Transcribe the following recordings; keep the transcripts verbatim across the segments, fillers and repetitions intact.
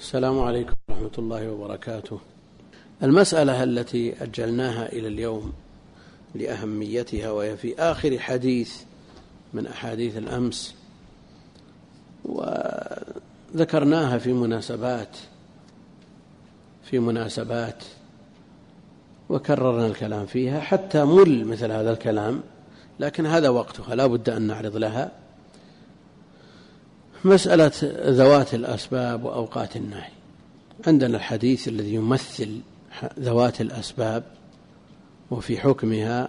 السلام عليكم ورحمة الله وبركاته. المسألة التي أجلناها إلى اليوم لأهميتها وهي في آخر حديث من أحاديث الأمس، وذكرناها في مناسبات في مناسبات وكررنا الكلام فيها حتى مل مثل هذا الكلام، لكن هذا وقتها لا بد أن نعرض لها. مسألة ذوات الأسباب وأوقات النهي. عندنا الحديث الذي يمثل ذوات الأسباب وفي حكمها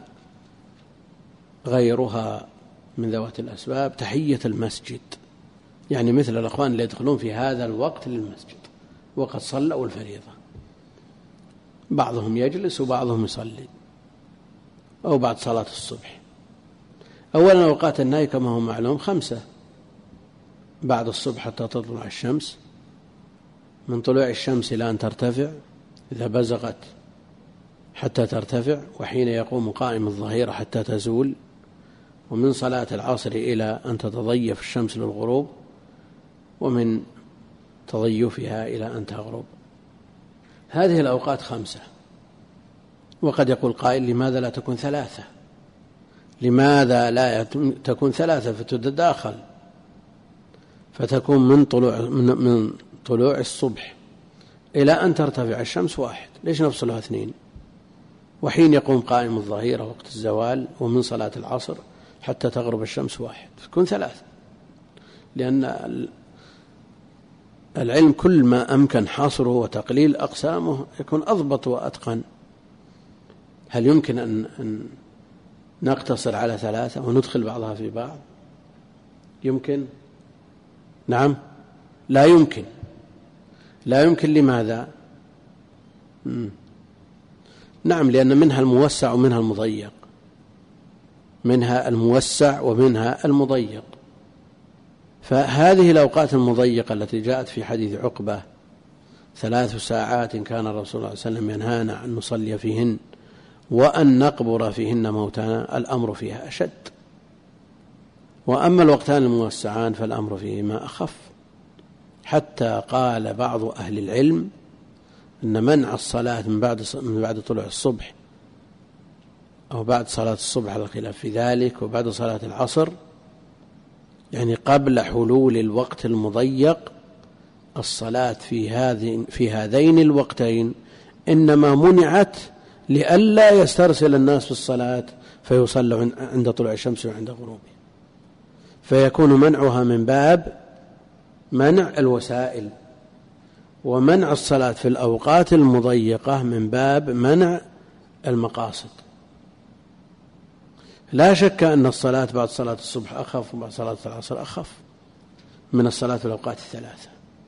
غيرها من ذوات الأسباب تحية المسجد، يعني مثل الأخوان اللي يدخلون في هذا الوقت للمسجد وقد صلوا الفريضة، بعضهم يجلس وبعضهم يصلي أو بعد صلاة الصبح. أولا أوقات النهي كما هو معلوم خمسة: بعد الصبح حتى تطلع الشمس، من طلوع الشمس إلى أن ترتفع إذا بزغت حتى ترتفع، وحين يقوم قائم الظهيرة حتى تزول، ومن صلاة العصر إلى أن تتضيف الشمس للغروب، ومن تضيفها إلى أن تغرب. هذه الأوقات خمسة. وقد يقول قائل: لماذا لا تكون ثلاثة؟ لماذا لا تكون ثلاثة فتتداخل، فتكون من طلوع من, من طلوع الصبح إلى أن ترتفع الشمس واحد؟ ليش نفصلها اثنين؟ وحين يقوم قائم الظهيرة وقت الزوال، ومن صلاة العصر حتى تغرب الشمس واحد، تكون ثلاثة. لأن العلم كل ما أمكن حصره وتقليل أقسامه يكون أضبط وأتقن. هل يمكن أن, أن نقتصر على ثلاثة وندخل بعضها في بعض؟ يمكن؟ نعم، لا يمكن. لا يمكن. لماذا؟ مم. نعم، لأن منها الموسع ومنها المضيق، منها الموسع ومنها المضيق. فهذه الأوقات المضيقة التي جاءت في حديث عقبة: ثلاث ساعات كان الرسول صلى الله عليه وسلم ينهانا أن نصلي فيهن وأن نقبر فيهن موتانا، الأمر فيها أشد. وأما الوقتان الموسعان فالأمر فيهما أخف، حتى قال بعض أهل العلم أن منع الصلاة من بعد من بعد طلوع الصبح أو بعد صلاة الصبح على الخلاف في ذلك، وبعد صلاة العصر، يعني قبل حلول الوقت المضيق، الصلاة في هذه في هذين الوقتين إنما منعت لئلا يسترسل الناس في الصلاة فيصلوا عند طلوع الشمس وعند غروبها، فيكون منعها من باب منع الوسائل، ومنع الصلاة في الأوقات المضيقة من باب منع المقاصد. لا شك أن الصلاة بعد صلاة الصبح أخف وبعد صلاة العصر أخف من الصلاة في الأوقات الثلاثة.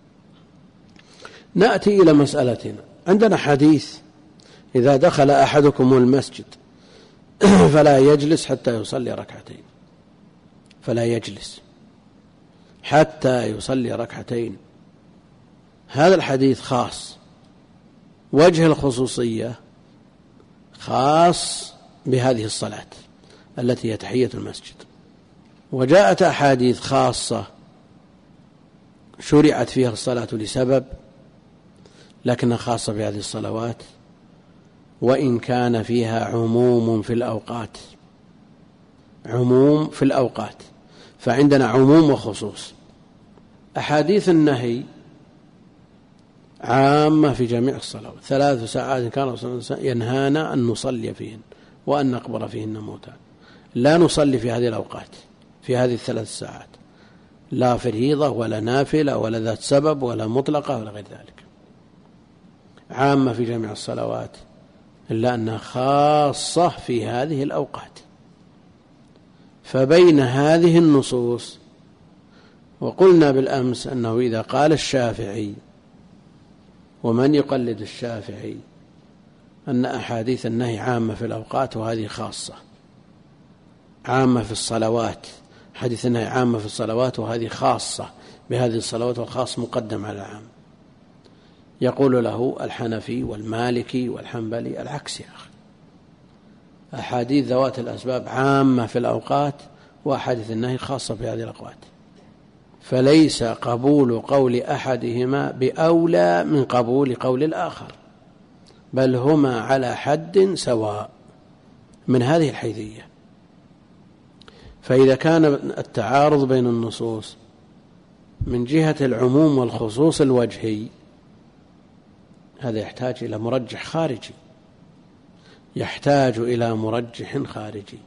نأتي إلى مسألتنا. عندنا حديث: إذا دخل أحدكم المسجد فلا يجلس حتى يصلي ركعتين، فلا يجلس حتى يصلي ركعتين. هذا الحديث خاص، وجه الخصوصية خاص بهذه الصلاة التي هي تحية المسجد. وجاءت أحاديث خاصة شرعت فيها الصلاة لسبب، لكنها خاصة بهذه الصلوات، وإن كان فيها عموم في الأوقات. عموم في الأوقات، فعندنا عموم وخصوص. أحاديث النهي عامة في جميع الصلوات: ثلاث ساعات كان رسول الله ينهانا أن نصلي فيهن وأن نقبر فيهن موتى. لا نصلي في هذه الأوقات، في هذه الثلاث ساعات، لا فريضة ولا نافلة ولا ذات سبب ولا مطلقة ولا غير ذلك. عامة في جميع الصلوات، إلا أنها خاصة في هذه الأوقات. فبين هذه النصوص، وقلنا بالأمس أنه إذا قال الشافعي ومن يقلد الشافعي أن أحاديث النهي عامة في الأوقات وهذه خاصة، عامة في الصلوات، حديث النهي عامة في الصلوات وهذه خاصة بهذه الصلوات، والخاص مقدم على العام، يقول له الحنفي والمالكي والحنبلي: العكس يا أخي، أحاديث ذوات الأسباب عامة في الأوقات، وأحاديث النهي خاصة في هذه الأوقات. فليس قبول قول أحدهما بأولى من قبول قول الآخر، بل هما على حد سواء من هذه الحيثية. فإذا كان التعارض بين النصوص من جهة العموم والخصوص الوجهي، هذا يحتاج إلى مرجح خارجي، يحتاج إلى مرجح خارجي.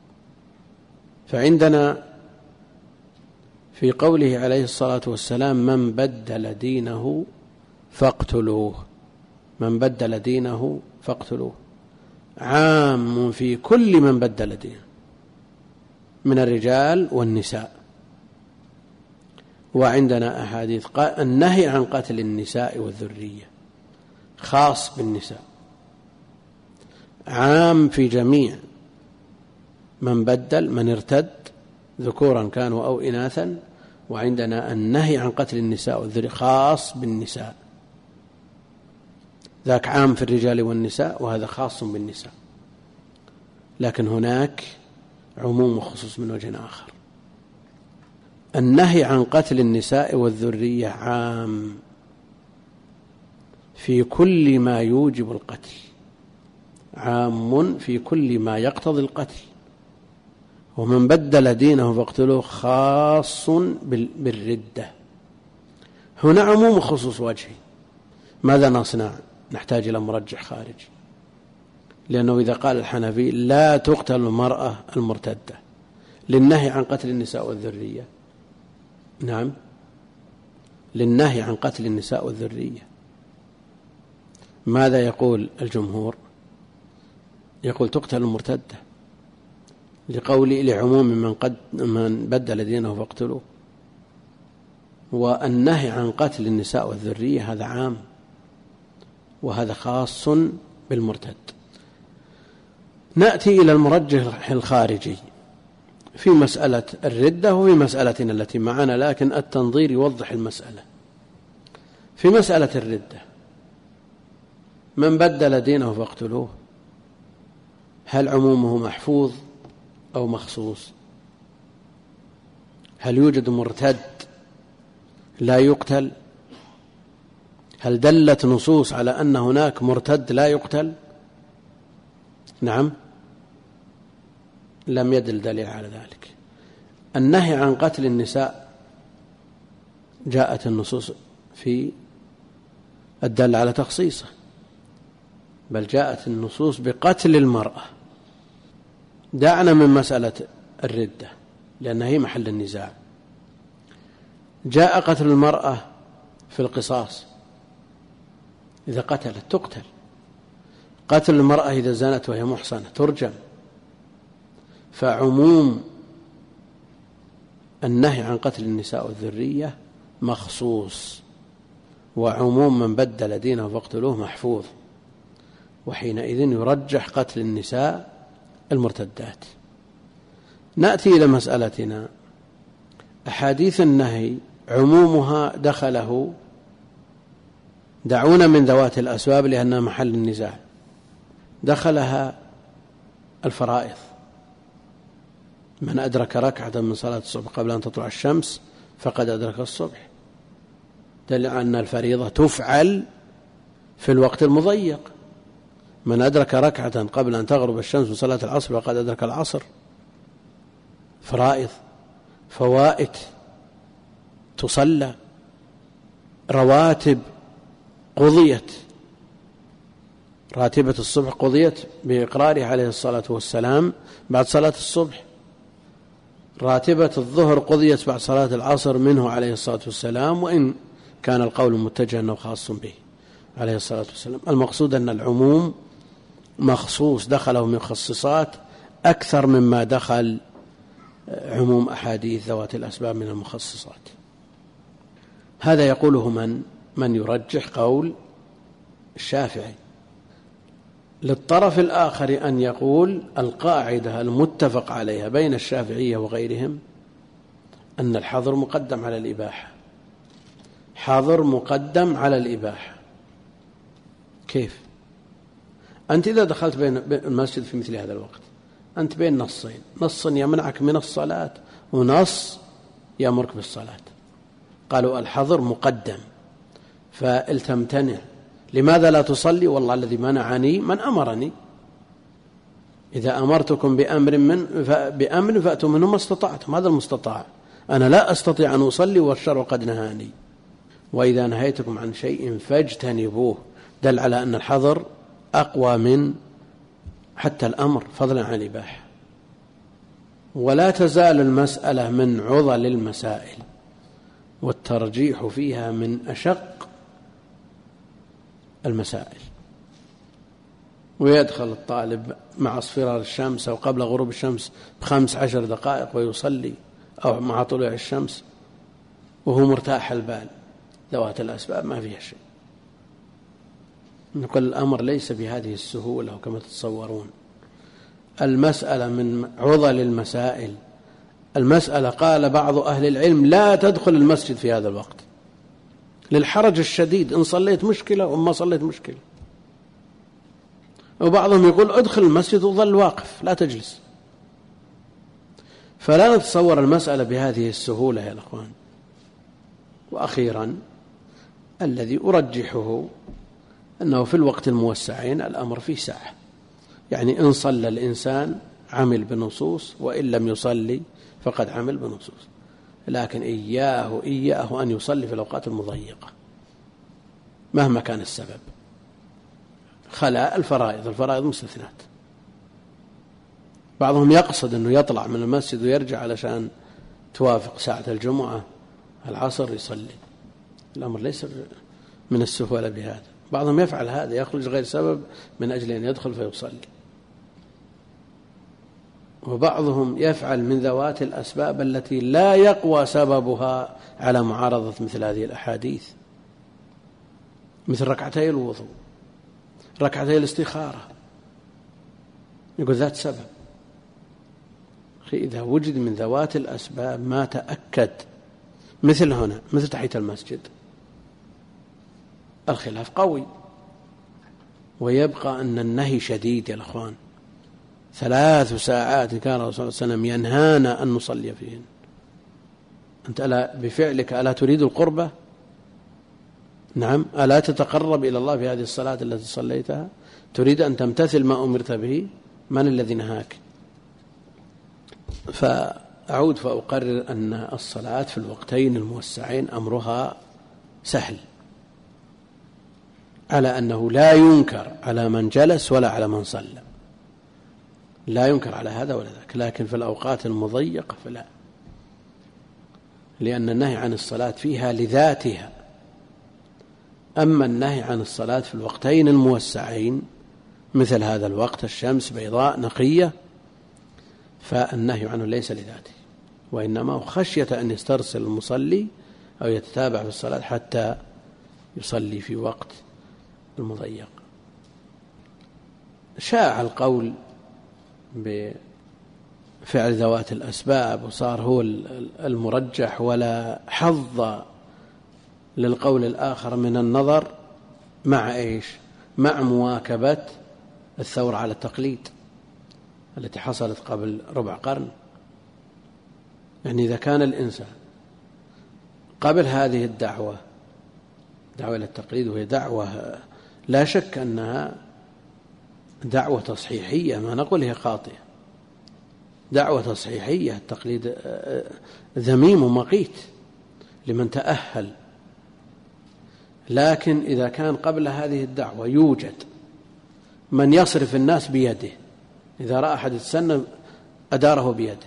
فعندنا في قوله عليه الصلاة والسلام: من بدل دينه فاقتلوه، من بدل دينه فاقتلوه، عام في كل من بدل دينه من الرجال والنساء. وعندنا أحاديث النهي عن قتل النساء والذرية خاص بالنساء، عام في جميع من بدل، من ارتد ذكورا كانوا أو إناثا. وعندنا النهي عن قتل النساء والذرية خاص بالنساء، ذاك عام في الرجال والنساء وهذا خاص بالنساء، لكن هناك عموم وخصوص من وجه آخر. النهي عن قتل النساء والذرية عام في كل ما يوجب القتل، عام في كل ما يقتضي القتل. ومن بدل دينه فاقتلوه خاص بالردة. هنا عموم وخصوص وجهي. ماذا نصنع؟ نحتاج إلى مرجح خارجي، لأنه إذا قال الحنفي لا تقتل المرأة المرتدة للنهي عن قتل النساء والذرية، نعم، للنهي عن قتل النساء والذرية، ماذا يقول الجمهور؟ يقول تقتل المرتدة لقول لعموم من قد من بدل دينه فاقتلوه. والنهي عن قتل النساء والذرية هذا عام، وهذا خاص بالمرتد. نأتي إلى المرجح الخارجي في مسألة الردة وفي مسألتنا التي معنا، لكن التنظير يوضح المسألة. في مسألة الردة من بدل دينه فاقتلوه، هل عمومه محفوظ أو مخصوص؟ هل يوجد مرتد لا يقتل؟ هل دلت نصوص على أن هناك مرتد لا يقتل؟ نعم، لم يدل دليل على ذلك. النهي عن قتل النساء جاءت النصوص في الدل على تخصيصه، بل جاءت النصوص بقتل المرأة. دعنا من مسألة الردة لأنها هي محل النزاع. جاء قتل المرأة في القصاص، إذا قتلت تقتل. قتل المرأة إذا زنت وهي محصنة ترجم. فعموم النهي عن قتل النساء والذرية مخصوص، وعموم من بدل دينه فاقتلوه محفوظ، وحينئذ يرجح قتل النساء المرتدات. نأتي إلى مسألتنا. أحاديث النهي عمومها دخله، دعونا من ذوات الأسباب لأنها محل النزاع، دخلها الفرائض. من أدرك ركعة من صلاة الصبح قبل أن تطلع الشمس فقد أدرك الصبح، دل أن الفريضة تفعل في الوقت المضيق. من أدرك ركعة قبل أن تغرب الشمس من صلاة العصر فقد أدرك العصر. فرائض، فوائت تصلى، رواتب قضيت، راتبة الصبح قضيت بإقراره عليه الصلاة والسلام بعد صلاة الصبح، راتبة الظهر قضيت بعد صلاة العصر منه عليه الصلاة والسلام، وإن كان القول متجه أنه خاص به عليه الصلاة والسلام. المقصود أن العموم مخصوص، دخله من مخصصات أكثر مما دخل عموم أحاديث ذوات الأسباب من المخصصات. هذا يقوله من من يرجح قول الشافعي. للطرف الآخر أن يقول القاعدة المتفق عليها بين الشافعية وغيرهم أن الحظر مقدم على الإباحة، حظر مقدم على الإباحة. كيف؟ أنت إذا دخلت بين المسجد في مثل هذا الوقت أنت بين نصين، نص يمنعك من الصلاة ونص يأمرك بالصلاة، قالوا الحظر مقدم فالتمتنع. لماذا لا تصلي؟ والله الذي منعني من أمرني، إذا أمرتكم بأمر من بأمر فأتوا منه ما استطعتم، هذا المستطاع، أنا لا أستطيع أن أصلي والشرع قد نهاني. وإذا نهيتكم عن شيء فاجتنبوه، دل على أن الحظر أقوى من حتى الأمر فضلا عن الإباحة. ولا تزال المسألة من عضل المسائل، والترجيح فيها من أشق المسائل. ويدخل الطالب مع اصفرار الشمس أو قبل غروب الشمس بخمس عشر دقائق ويصلي، أو مع طلوع الشمس وهو مرتاح البال، ذوات الأسباب ما فيها شيء. نقول الأمر ليس بهذه السهولة كما تتصورون. المسألة من عضل المسائل. المسألة قال بعض أهل العلم لا تدخل المسجد في هذا الوقت للحرج الشديد، إن صليت مشكلة وما صليت مشكلة. وبعضهم يقول ادخل المسجد وظل واقف لا تجلس. فلا نتصور المسألة بهذه السهولة يا الأخوان. وأخيرا الذي أرجحه أنه في الوقت الموسعين الأمر فيه ساعة، يعني إن صلى الإنسان عمل بنصوص، وإن لم يصلي فقد عمل بنصوص. لكن إياه إياه أن يصلي في الأوقات المضيقة مهما كان السبب، خلا الفرائض، الفرائض مستثنات. بعضهم يقصد أنه يطلع من المسجد ويرجع علشان توافق ساعة الجمعة العصر يصلي. الأمر ليس من السهولة بهذا. بعضهم يفعل هذا، يخرج غير سبب من أجل أن يدخل فيصلي. وبعضهم يفعل من ذوات الأسباب التي لا يقوى سببها على معارضة مثل هذه الأحاديث، مثل ركعتي الوضوء، ركعتي الاستخارة، يقول ذات سبب. إذا وجد من ذوات الأسباب ما تأكد، مثل هنا مثل تحية المسجد، الخلاف قوي، ويبقى أن النهي شديد يا الأخوان. ثلاث ساعات كان الرسول صلى الله عليه وسلم ينهانا أن نصلي فيهن. أنت ألا بفعلك ألا تريد القربة؟ نعم، ألا تتقرب إلى الله في هذه الصلاة التي صليتها؟ تريد أن تمتثل ما أمرت به؟ من الذي نهاك؟ فأعود فأقرر أن الصلاة في الوقتين الموسعين أمرها سهل، على أنه لا ينكر على من جلس ولا على من صلى، لا ينكر على هذا ولا ذاك. لكن في الأوقات المضيقة فلا، لأن النهي عن الصلاة فيها لذاتها. أما النهي عن الصلاة في الوقتين الموسعين مثل هذا الوقت الشمس بيضاء نقية، فالنهي عنه ليس لذاته، وإنما خشية أن يسترسل المصلي أو يتتابع في الصلاة حتى يصلي في وقت المضيق. شاع القول بفعل ذوات الأسباب وصار هو المرجح، ولا حظ للقول الآخر من النظر مع إيش؟ مع مواكبة الثورة على التقليد التي حصلت قبل ربع قرن. يعني إذا كان الإنسان قبل هذه الدعوة دعوة إلى التقليد، وهي دعوة لا شك أنها دعوة تصحيحية، ما نقول هي خاطئة، دعوة تصحيحية. التقليد ذميم ومقيت لمن تأهل. لكن إذا كان قبل هذه الدعوة يوجد من يصرف الناس بيده، إذا رأى أحد يتسنى أداره بيده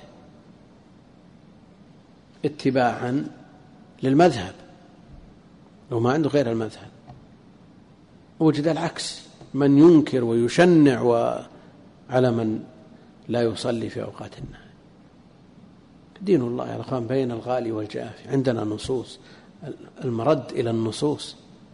اتباعا للمذهب وما عنده غير المذهب، وجد العكس، من ينكر ويشنع وعلى من لا يصلي في أوقات النهي. دين الله يا أخوان بين الغالي والجافي. عندنا نصوص، المرد إلى النصوص.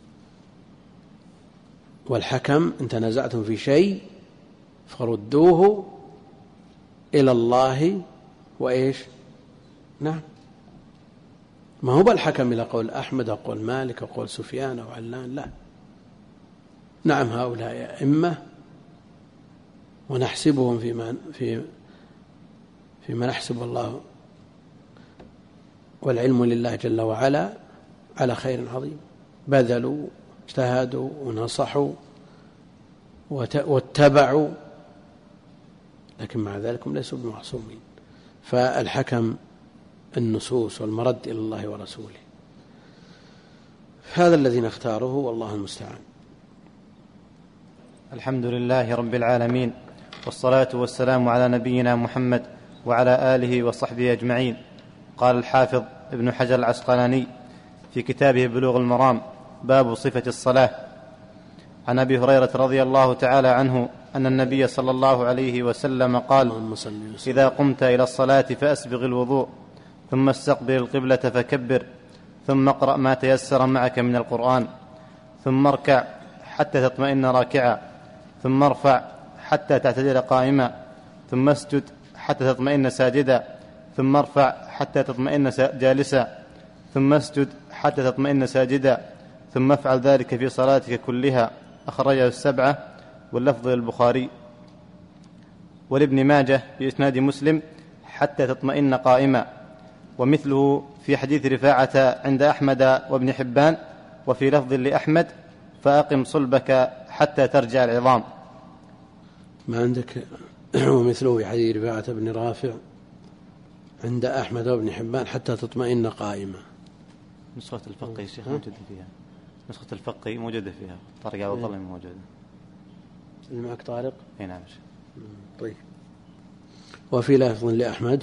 والحكم إن تنازعتم في شيء فردوه إلى الله وإيش؟ نعم، ما هو بالحكم إلى قول أحمد أو قول مالك أو قول سفيان أو علان، لا. نعم، هؤلاء أئمة ونحسبهم فيما في فيما نحسب الله، والعلم لله جل وعلا، على خير عظيم، بذلوا اجتهدوا ونصحوا واتبعوا، لكن مع ذلك ليسوا بمعصومين. فالحكم النصوص والمرد إلى الله ورسوله. هذا الذي نختاره والله المستعان. الحمد لله رب العالمين، والصلاة والسلام على نبينا محمد وعلى آله وصحبه أجمعين. قال الحافظ ابن حجر العسقلاني في كتابه بلوغ المرام: باب صفة الصلاة. عن أبي هريرة رضي الله تعالى عنه أن النبي صلى الله عليه وسلم قال: إذا قمت إلى الصلاة فأسبغ الوضوء، ثم استقبل القبلة فكبر، ثم اقرأ ما تيسر معك من القرآن، ثم اركع حتى تطمئن راكعا، ثم ارفع حتى تعتدل قائما، ثم اسجد حتى تطمئن ساجدا، ثم ارفع حتى تطمئن جالسا، ثم اسجد حتى تطمئن ساجدا، ثم افعل ذلك في صلاتك كلها. أخرجه السبعة واللفظ للبخاري. ولابن ماجه بإسناد مسلم: حتى تطمئن قائما. ومثله في حديث رفاعة عند أحمد وابن حبان، وفي لفظ لأحمد: فأقم صلبك حتى ترجع العظام. ما عندك؟ ومثله في حديث رفاعة بن رافع عند أحمد وابن حبان: حتى تطمئن قائما. نسخة الفقه يا شيخ موجودة فيها، نسخة الفقه موجودة فيها، طارق عبد الله موجودة. اللي معك طارق؟ اي نعم. طيب. وفي لفظ لأحمد،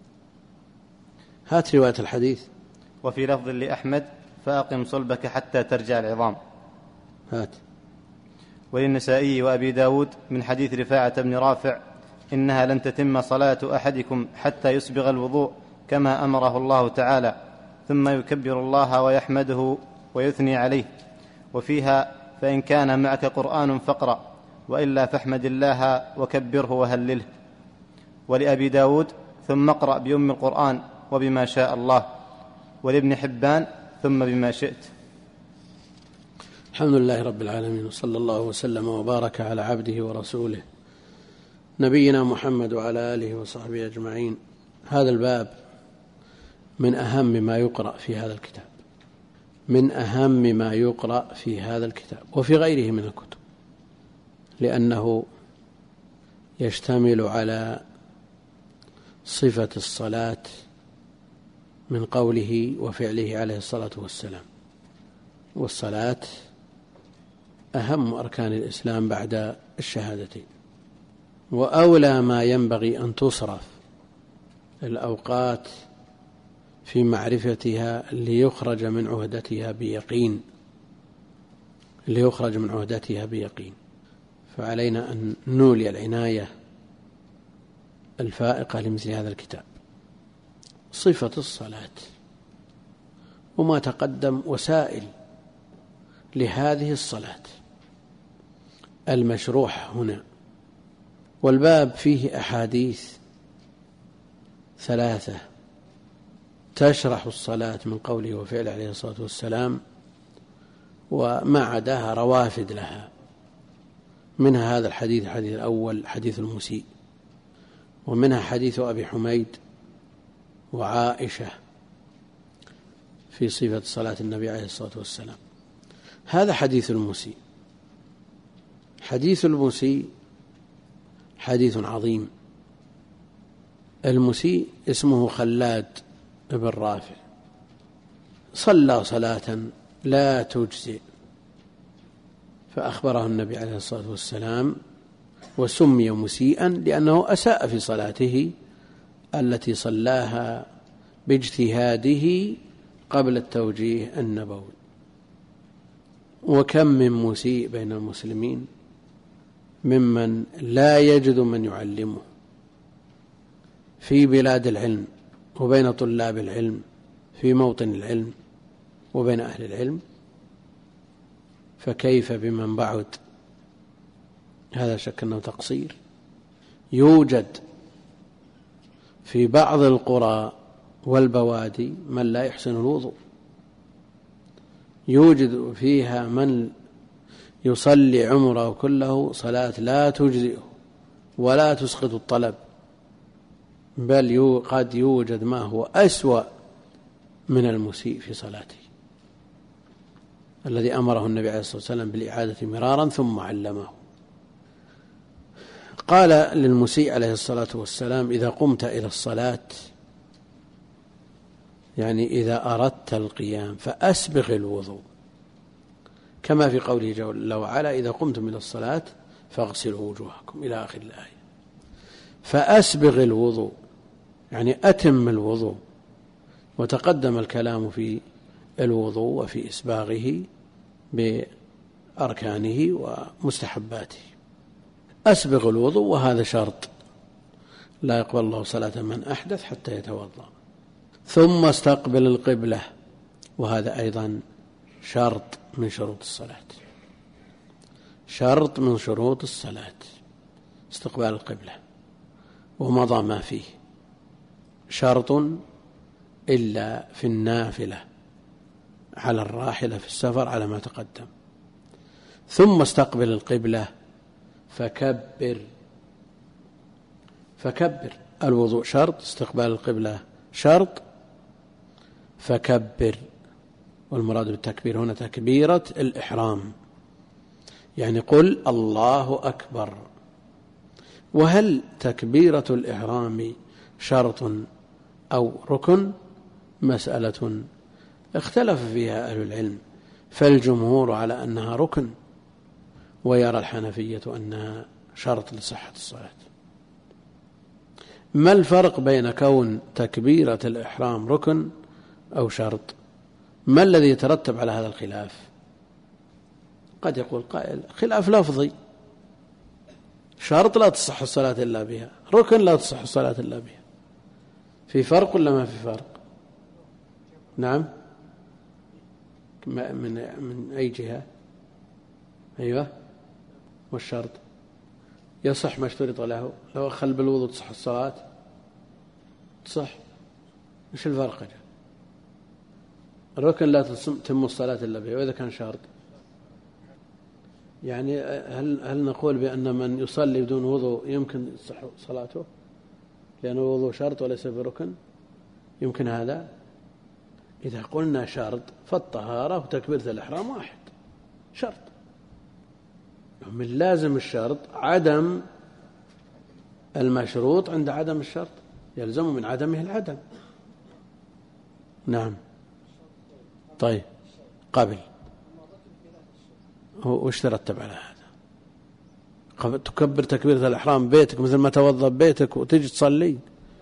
هات رواية الحديث. وفي لفظ لأحمد: فأقم صلبك حتى ترجع العظام. هات. وللنسائي وأبي داود من حديث رفاعة بن رافع: إنها لن تتم صلاة أحدكم حتى يسبغ الوضوء كما أمره الله تعالى، ثم يكبر الله ويحمده ويثني عليه. وفيها: فإن كان معك قرآن فاقرأ، وإلا فاحمد الله وكبره وهلله. ولأبي داود: ثم اقرأ بأم القرآن وبما شاء الله. ولابن حبان: ثم بما شئت. الحمد لله رب العالمين، وصلى الله وسلم وبارك على عبده ورسوله نبينا محمد وعلى آله وصحبه أجمعين. هذا الباب من أهم ما يقرأ في هذا الكتاب، من أهم ما يقرأ في هذا الكتاب وفي غيره من الكتب، لأنه يشتمل على صفة الصلاة من قوله وفعله عليه الصلاة والسلام. والصلاة أهم أركان الإسلام بعد الشهادتين، وأولى ما ينبغي أن تصرف الأوقات في معرفتها ليخرج من عهدتها بيقين ليخرج من عهدتها بيقين فعلينا أن نولي العناية الفائقة لمثل هذا الكتاب. صفة الصلاة وما تقدم وسائل لهذه الصلاة المشروح هنا. والباب فيه أحاديث ثلاثة تشرح الصلاة من قوله وفعله عليه الصلاة والسلام، وما عداها روافد لها، منها هذا الحديث الحديث الأول حديث المسيء، ومنها حديث أبي حميد وعائشة في صفة صلاة النبي عليه الصلاة والسلام. هذا حديث المسيء. حديث المسيء حديث عظيم. المسيء اسمه خلاد بن رافع، صلى صلاة لا تجزئ، فأخبره النبي عليه الصلاة والسلام، وسمي مسيئا لأنه أساء في صلاته التي صلاها باجتهاده قبل التوجيه النبوي. وكم من مسيء بين المسلمين ممن لا يجد من يعلمه في بلاد العلم وبين طلاب العلم في موطن العلم وبين أهل العلم، فكيف بمن بعد؟ هذا شك أنه تقصير. يوجد في بعض القرى والبوادي من لا يحسن الوضوء، يوجد فيها من يصلي عمره كله صلاة لا تجزئه ولا تسقط الطلب، بل قد يوجد ما هو أسوأ من المسيء في صلاته. الذي أمره النبي عليه الصلاة والسلام بالإعادة مرارا ثم علمه. قال للمسيء عليه الصلاة والسلام: إذا قمت إلى الصلاة، يعني إذا أردت القيام، فأسبغ الوضوء، كما في قوله جل وعلا: إذا قمتم إلى الصلاة فاغسلوا وجوهكم، إلى آخر الآية. فأسبغ الوضوء يعني أتم الوضوء، وتقدم الكلام في الوضوء وفي إسباغه بأركانه ومستحباته. أسبغ الوضوء، وهذا شرط، لا يقبل الله صلاة من أحدث حتى يتوضأ. ثم استقبل القبلة، وهذا أيضا شرط من شروط الصلاة، شرط من شروط الصلاة استقبال القبلة، ومضى ما فيه. شرط إلا في النافلة على الراحلة في السفر على ما تقدم. ثم استقبل القبلة فكبر، فكبر. الوضوء شرط، استقبال القبلة شرط، فكبر. والمراد بالتكبير هنا تكبيرة الإحرام، يعني قل الله أكبر. وهل تكبيرة الإحرام شرط أو ركن؟ مسألة اختلف فيها أهل العلم، فالجمهور على أنها ركن، ويرى الحنفية أنها شرط لصحة الصلاة. ما الفرق بين كون تكبيرة الإحرام ركن أو شرط؟ ما الذي يترتب على هذا الخلاف؟ قد يقول قائل: خلاف لفظي، شرط لا تصح الصلاة إلا بها، ركن لا تصح الصلاة إلا بها. في فرق ولا ما في فرق؟ نعم. من من أي جهة؟ أيوة. والشرط يصح ما اشترط له، لو أخل بالوضوء تصح الصلاة؟ تصح. إيش الفرق جاء؟ الركن لا تتم الصلاة إلا به، وإذا كان شرط يعني هل هل نقول بأن من يصلي بدون وضوء يمكن تصح صلاته لأن الوضوء شرط وليس بركن؟ يمكن هذا؟ إذا قلنا شرط فالطهارة وتكبيرة الإحرام واحد، شرط. من لازم الشرط عدم المشروط عند عدم الشرط، يلزم من عدمه العدم. نعم. طيب قبل وش ترتب على هذا؟ تكبر تكبيرة الإحرام بيتك مثل ما توضأ بيتك وتجي تصلي.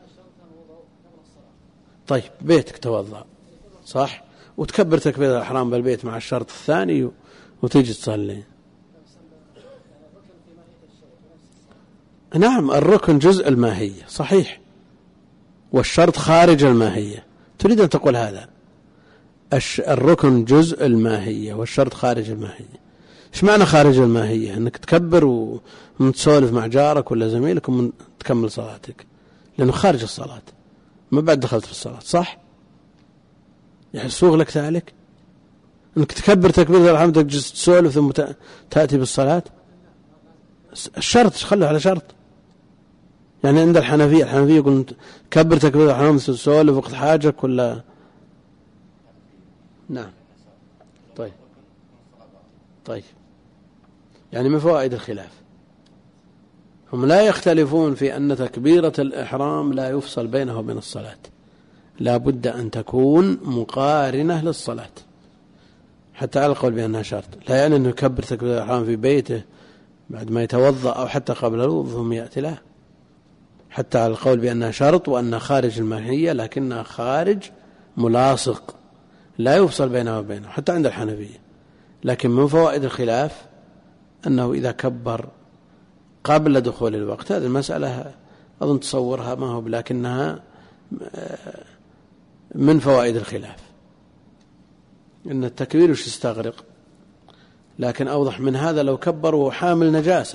طيب بيتك توضأ صح، وتكبر تكبيرة الإحرام بالبيت مع الشرط الثاني وتجي تصلي. نعم، الركن جزء الماهية صحيح، والشرط خارج الماهية. تريد أن تقول هذا؟ الركن جزء الماهية والشرط خارج الماهية. إيش معنى خارج الماهية؟ أنك تكبر وتسولف مع جارك ولا زميلك وتكمل صلاتك، لأنه خارج الصلاة، ما بعد دخلت في الصلاة، صح؟ يحسوغ لك ذلك أنك تكبر تكبير الإحرام تجلس تسولف ثم تأتي بالصلاة. الشرط خلوا على شرط. يعني عند الحنفية الحنفية يقول كبر تكبير الإحرام تسولف وقت حاجك ولا؟ نعم. طيب طيب يعني من فوائد الخلاف هم لا يختلفون في أن تكبيرة الإحرام لا يفصل بينه وبين الصلاة، لا بد أن تكون مقارنة للصلاة حتى على القول بأنها شرط. لا يعني أنه يكبر تكبيرة الإحرام في بيته بعد ما يتوضأ أو حتى قبل الوضوء ثم يأتي له، حتى على القول بأنها شرط وأنها خارج الماهية لكنها خارج ملاصق لا يفصل بينه وبينه حتى عند الحنفية. لكن من فوائد الخلاف أنه إذا كبر قبل دخول الوقت، هذه المسألة أظن تصورها ما هو، لكنها من فوائد الخلاف أن التكبير وش يستغرق. لكن أوضح من هذا لو كبر وهو حامل نجاسة،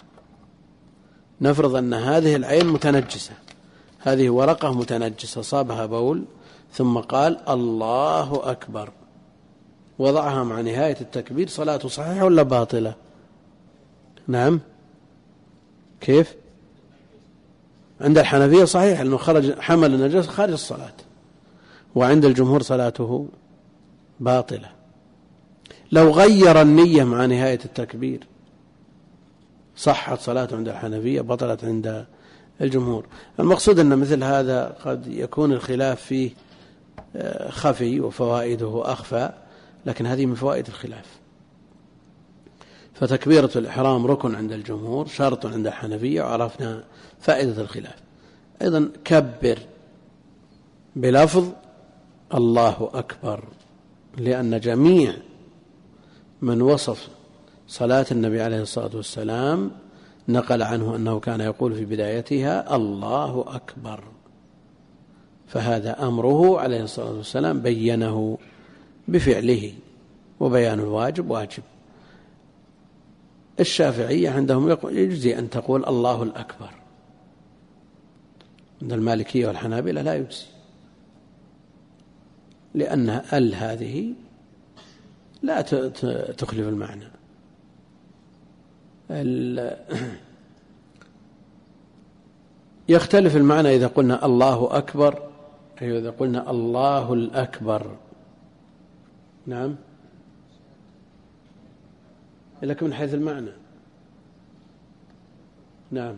نفرض أن هذه العين متنجسة، هذه ورقة متنجسة صابها بول ثم قال الله أكبر، وضعها مع نهاية التكبير، صلاته صحيحة ولا باطلة؟ نعم. كيف؟ عند الحنفية صحيح لأنه خرج حمل النجاسة خارج الصلاة، وعند الجمهور صلاته باطلة. لو غير النية مع نهاية التكبير صحت صلاته عند الحنفية، بطلت عند الجمهور. المقصود أن مثل هذا قد يكون الخلاف فيه خفي وفوائده أخفى، لكن هذه من فوائد الخلاف. فتكبيرة الإحرام ركن عند الجمهور، شرط عند الحنفية، وعرفنا فائدة الخلاف. أيضا كبر بلفظ الله أكبر، لأن جميع من وصف صلاة النبي عليه الصلاة والسلام نقل عنه أنه كان يقول في بدايتها الله أكبر، فهذا أمره عليه الصلاة والسلام بينه بفعله، وبيان الواجب واجب. الشافعية عندهم يجزي أن تقول الله الأكبر، عند المالكية والحنابلة لا يجزي، لأن ال هذه لا تخلف المعنى. يختلف المعنى إذا قلنا الله أكبر، أي إذا قلنا الله الأكبر. نعم، لكن من حيث المعنى. نعم،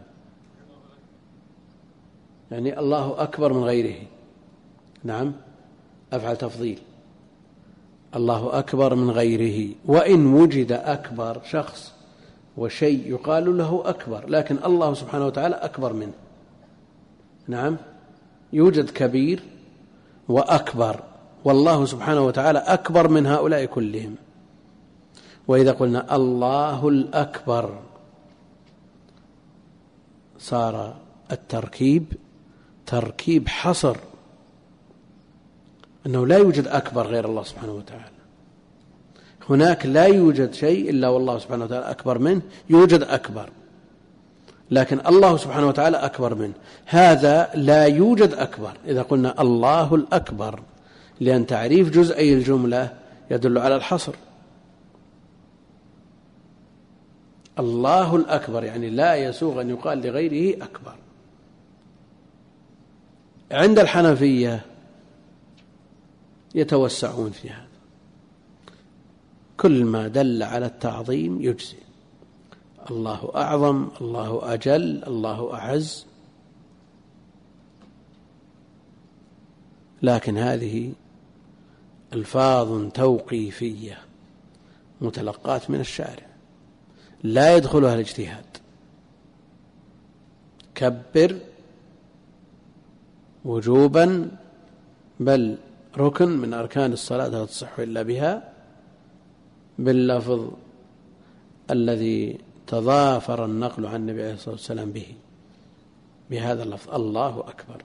يعني الله أكبر من غيره. نعم، أفعل تفضيل، الله أكبر من غيره. وإن وجد أكبر شخص وشيء يقال له أكبر، لكن الله سبحانه وتعالى أكبر منه. نعم، يوجد كبير وأكبر، والله سبحانه وتعالى أكبر من هؤلاء كلهم. وإذا قلنا الله الأكبر صار التركيب تركيب حصر، أنه لا يوجد أكبر غير الله سبحانه وتعالى. هناك لا يوجد شيء إلا والله سبحانه وتعالى أكبر منه، يوجد أكبر، لكن الله سبحانه وتعالى أكبر منه. هذا لا يوجد أكبر إذا قلنا الله الأكبر، لأن تعريف جزئي الجملة يدل على الحصر. الله الأكبر يعني لا يسوغ أن يقال لغيره أكبر. عند الحنفية يتوسعون في هذا، كل ما دل على التعظيم يجزي، الله أعظم، الله أجل، الله أعز. لكن هذه ألفاظ توقيفية متلقاة من الشارع لا يدخلها الاجتهاد. كبر وجوبا، بل ركن من أركان الصلاة لا تصح إلا بها، باللفظ الذي تضافر النقل عن النبي عليه الصلاة والسلام به، بهذا اللفظ الله أكبر.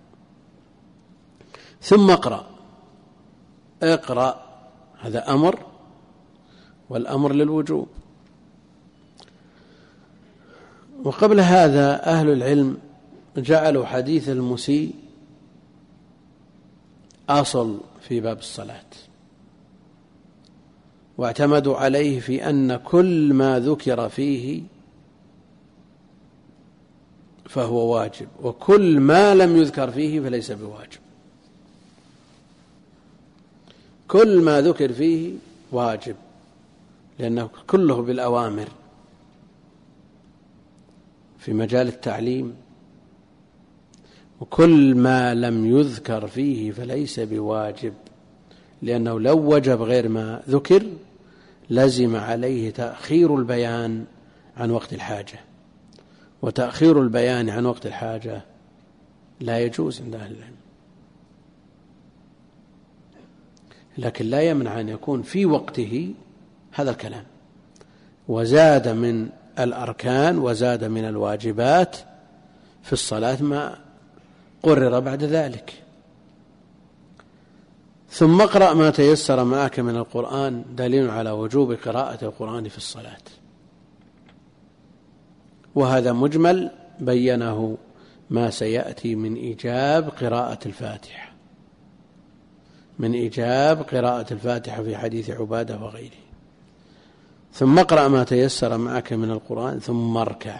ثم اقرأ، اقرأ هذا أمر، والأمر للوجوب. وقبل هذا أهل العلم جعلوا حديث المسيء أصل في باب الصلاة، واعتمدوا عليه في أن كل ما ذكر فيه فهو واجب، وكل ما لم يذكر فيه فليس بواجب. كل ما ذكر فيه واجب لأنه كله بالأوامر في مجال التعليم، وكل ما لم يذكر فيه فليس بواجب، لأنه لو وجب غير ما ذكر لزم عليه تأخير البيان عن وقت الحاجة، وتأخير البيان عن وقت الحاجة لا يجوز عند أهل العلم. لكن لا يمنع أن يكون في وقته هذا الكلام، وزاد من الأركان وزاد من الواجبات في الصلاة ما قرر بعد ذلك. ثم اقرأ ما تيسر معك من القرآن دليل على وجوب قراءة القرآن في الصلاة، وهذا مجمل بينه ما سيأتي من إيجاب قراءة الفاتحة، من إيجاب قراءة الفاتحة في حديث عبادة وغيره. ثم اقرأ ما تيسر معك من القرآن ثم اركع.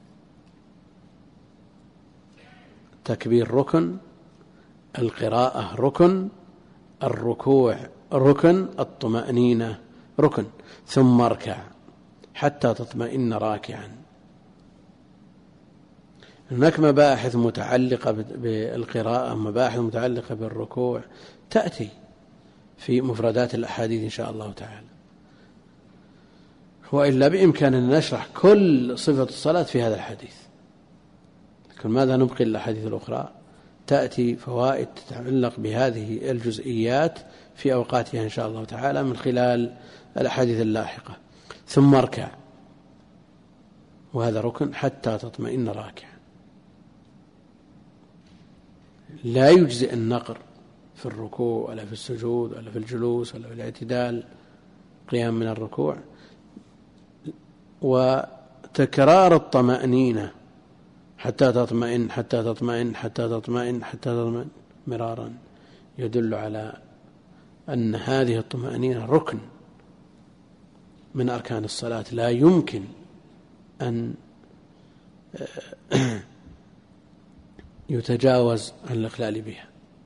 تكبير ركن، القراءة ركن، الركوع ركن، الطمأنينة ركن. ثم اركع حتى تطمئن راكعا. هناك مباحث متعلقة بالقراءة، مباحث متعلقة بالركوع تأتي في مفردات الأحاديث إن شاء الله تعالى، وإلا بإمكاننا أن نشرح كل صفة الصلاة في هذا الحديث، لكن ماذا نبقي الأحاديث الأخرى؟ تأتي فوائد تتعلق بهذه الجزئيات في أوقاتها إن شاء الله تعالى من خلال الأحاديث اللاحقة. ثم اركع، وهذا ركن حتى تطمئن راكعا. لا يجزئ النقر في الركوع ولا في السجود ولا في الجلوس ولا في الاعتدال، قيام من الركوع، وتكرار الطمأنينة حتى تطمئن حتى تطمئن حتى تطمئن حتى تطمئن مرارا يدل على أن هذه الطمأنينة ركن من أركان الصلاة، لا يمكن أن يتجاوز عن الإخلال بها.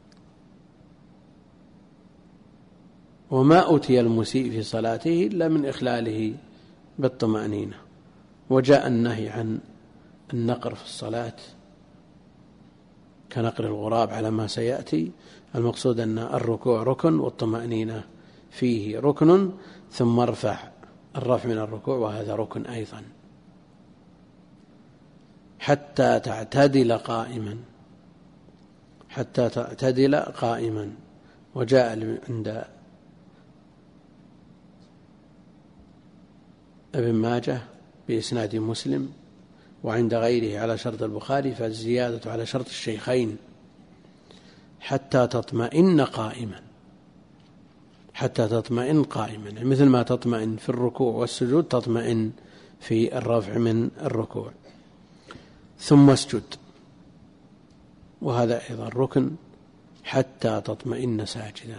وما أتي المسيء في صلاته إلا من إخلاله بالطمأنينة. وجاء النهي عن النقر في الصلاة كنقر الغراب على ما سيأتي. المقصود أن الركوع ركن والطمأنينة فيه ركن، ثم ارفع، الرفع من الركوع وهذا ركن أيضا، حتى تعتدل قائما حتى تعتدل قائما. وجاء عند ابن ماجه بإسناد مسلم وعند غيره على شرط البخاري، فالزيادة على شرط الشيخين حتى تطمئن قائما، حتى تطمئن قائما، يعني مثل ما تطمئن في الركوع والسجود تطمئن في الرفع من الركوع. ثم اسجد، وهذا أيضا ركن حتى تطمئن ساجدا.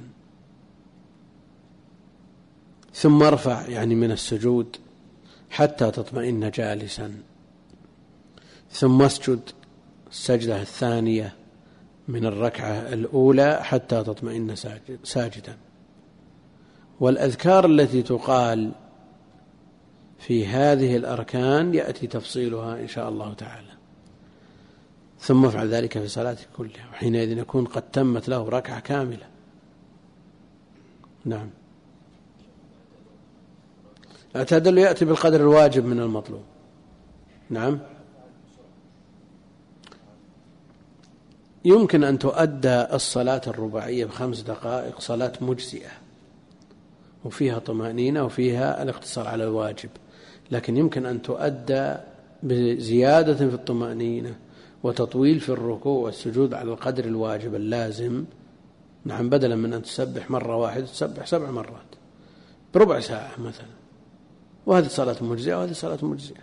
ثم ارفع، يعني من السجود، حتى تطمئن جالسا. ثم اسجد السجدة الثانية من الركعة الأولى حتى تطمئن ساجدا. والأذكار التي تقال في هذه الأركان يأتي تفصيلها إن شاء الله تعالى. ثم افعل ذلك في صلاتك كلها، وحينئذ يكون قد تمت له ركعة كاملة. نعم. الاعتدال يأتي بالقدر الواجب من المطلوب. نعم. يمكن أن تؤدى الصلاة الرباعية بخمس دقائق صلاة مجزئة وفيها طمأنينة وفيها الاقتصار على الواجب، لكن يمكن أن تؤدى بزيادة في الطمأنينة وتطويل في الركوع والسجود على القدر الواجب اللازم. نعم. بدلا من أن تسبح مرة واحدة تسبح سبع مرات بربع ساعة مثلا، وهذه صلاة مجزئة وهذه صلاة مجزئة.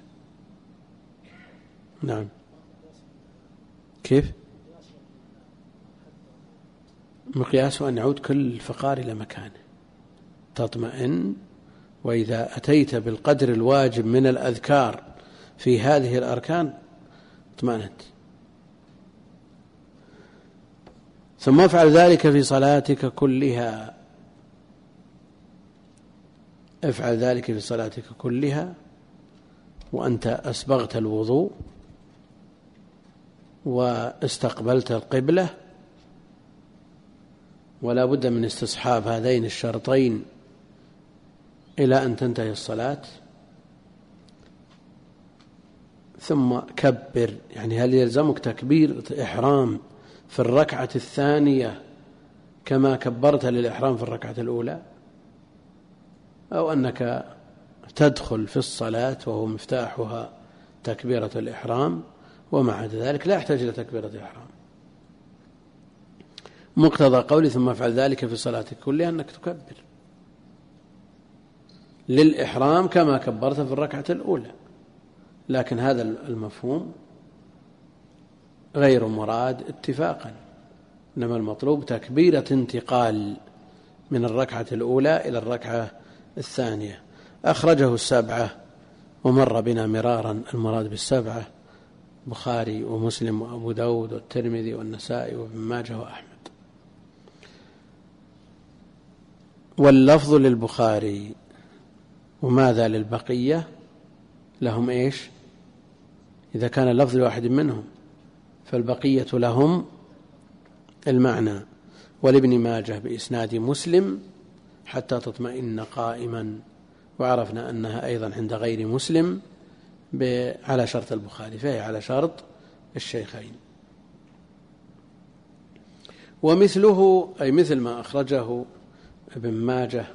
نعم. كيف؟ مقياسه أن يعود كل فقار إلى مكانه، تطمئن. وإذا أتيت بالقدر الواجب من الأذكار في هذه الأركان اطمأنت. ثم افعل ذلك في صلاتك كلها، افعل ذلك في صلاتك كلها وأنت أسبغت الوضوء واستقبلت القبلة، ولا بد من استصحاب هذين الشرطين إلى أن تنتهي الصلاة. ثم كبر، يعني هل يلزمك تكبير إحرام في الركعة الثانية كما كبرت للإحرام في الركعة الأولى، أو أنك تدخل في الصلاة وهو مفتاحها تكبيرة الإحرام ومع ذلك لا يحتاج إلى تكبيرة الإحرام؟ مقتضى قولي ثم افعل ذلك في صلاتك كلها أنك تكبر للإحرام كما كبرت في الركعة الأولى، لكن هذا المفهوم غير مراد اتفاقا، إنما المطلوب تكبيرة انتقال من الركعة الأولى إلى الركعة الثانية. أخرجه السبعة ومر بنا مرارا المراد بالسبعة بخاري ومسلم وأبو داود والترمذي والنسائي وابن ماجه وأحمد. واللفظ للبخاري وماذا للبقية؟ لهم إيش؟ إذا كان اللفظ لواحد منهم فالبقية لهم المعنى. ولابن ماجه بإسناد مسلم حتى تطمئن قائما، وعرفنا أنها أيضا عند غير مسلم على شرط البخاري، فهي على شرط الشيخين. ومثله أي مثل ما أخرجه ابن ماجه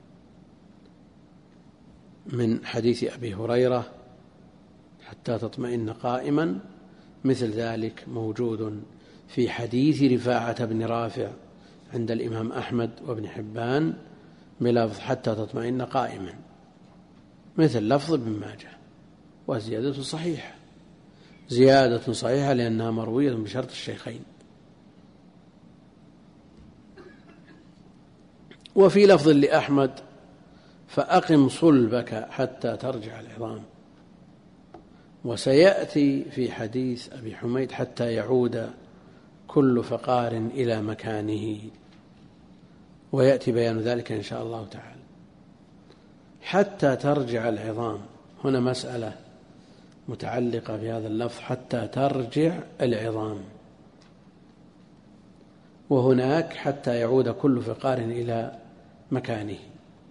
من حديث أبي هريرة حتى تطمئن قائما، مثل ذلك موجود في حديث رفاعة بن رافع عند الإمام أحمد وابن حبان بلفظ حتى تطمئن قائما، مثل لفظ ابن ماجه، وزيادة صحيحة، زيادة صحيحة لأنها مروية بشرط الشيخين. وفي لفظ لأحمد فأقم صلبك حتى ترجع العظام. وسيأتي في حديث أبي حميد حتى يعود كل فقار إلى مكانه، ويأتي بيان ذلك إن شاء الله تعالى. حتى ترجع العظام، هنا مسألة متعلقة بهذا اللفظ حتى ترجع العظام، وهناك حتى يعود كل فقار إلى مكانه.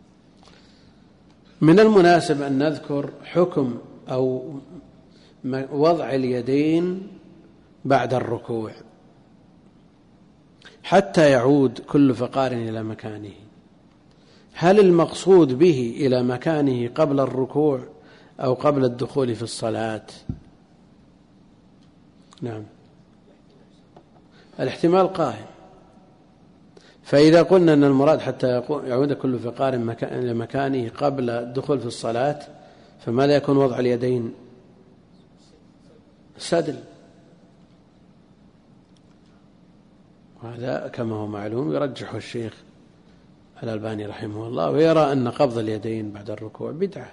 من المناسب أن نذكر حكم أو وضع اليدين بعد الركوع حتى يعود كل فقار إلى مكانه. هل المقصود به إلى مكانه قبل الركوع أو قبل الدخول في الصلاة؟ نعم، الاحتمال قائم. فإذا قلنا أن المراد حتى يعود كل فقار إلى مكانه قبل الدخول في الصلاة، فماذا يكون وضع اليدين؟ السدل، وهذا كما هو معلوم يرجحه الشيخ الألباني رحمه الله، ويرى أن قبض اليدين بعد الركوع بدعة.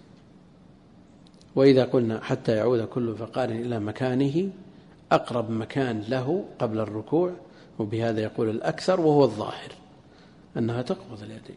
وإذا قلنا حتى يعود كل فقار إلى مكانه، أقرب مكان له قبل الركوع، وبهذا يقول الأكثر وهو الظاهر أنها تقبض اليدين.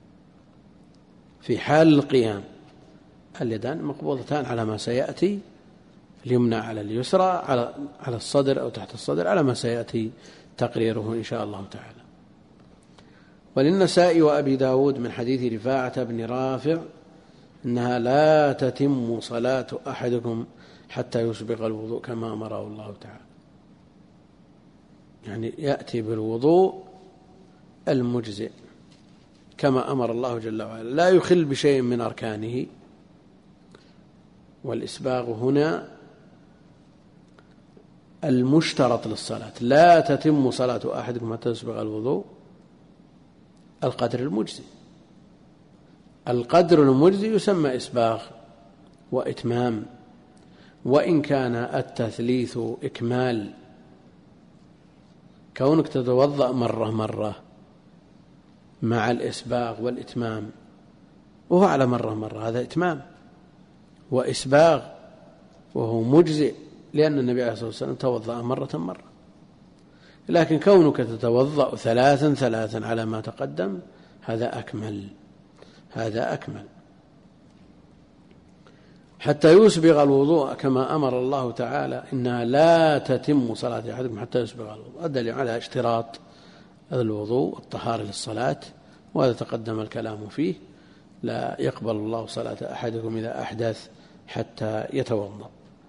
في حال القيام اليدان مقبوضتان على ما سيأتي، اليمنى على اليسرى على على الصدر أو تحت الصدر على ما سيأتي تقريره إن شاء الله تعالى. وللنسائي وأبي داود من حديث رفاعة بن رافع إنها لا تتم صلاة أحدكم حتى يسبغ الوضوء كما أمره الله تعالى، يعني يأتي بالوضوء المجزئ كما أمر الله جل وعلا، لا يخل بشيء من أركانه. والإسباغ هنا المشترط للصلاة، لا تتم صلاة أحدكم حتى يسبغ الوضوء القدر المجزئ. القدر المجزئ يسمى إسباغ وإتمام، وإن كان التثليث إكمال، كونك تتوضأ مرة مرة مع الإسباغ والإتمام وهو على مرة مرة، هذا إتمام وإسباغ وهو مجزئ، لأن النبي عليه الصلاة والسلام توضأ مرة مرة. لكن كونك تتوضأ ثلاثا ثلاثا على ما تقدم هذا أكمل، هذا أكمل. حتى يسبغ الوضوء كما أمر الله تعالى إنها لا تتم صلاة أحدكم حتى يسبغ الوضوء، الدليل على اشتراط الوضوء الطهارة للصلاة، وهذا تقدم الكلام فيه. لا يقبل الله صلاة أحدكم إذا أحدث حتى يتوضأ.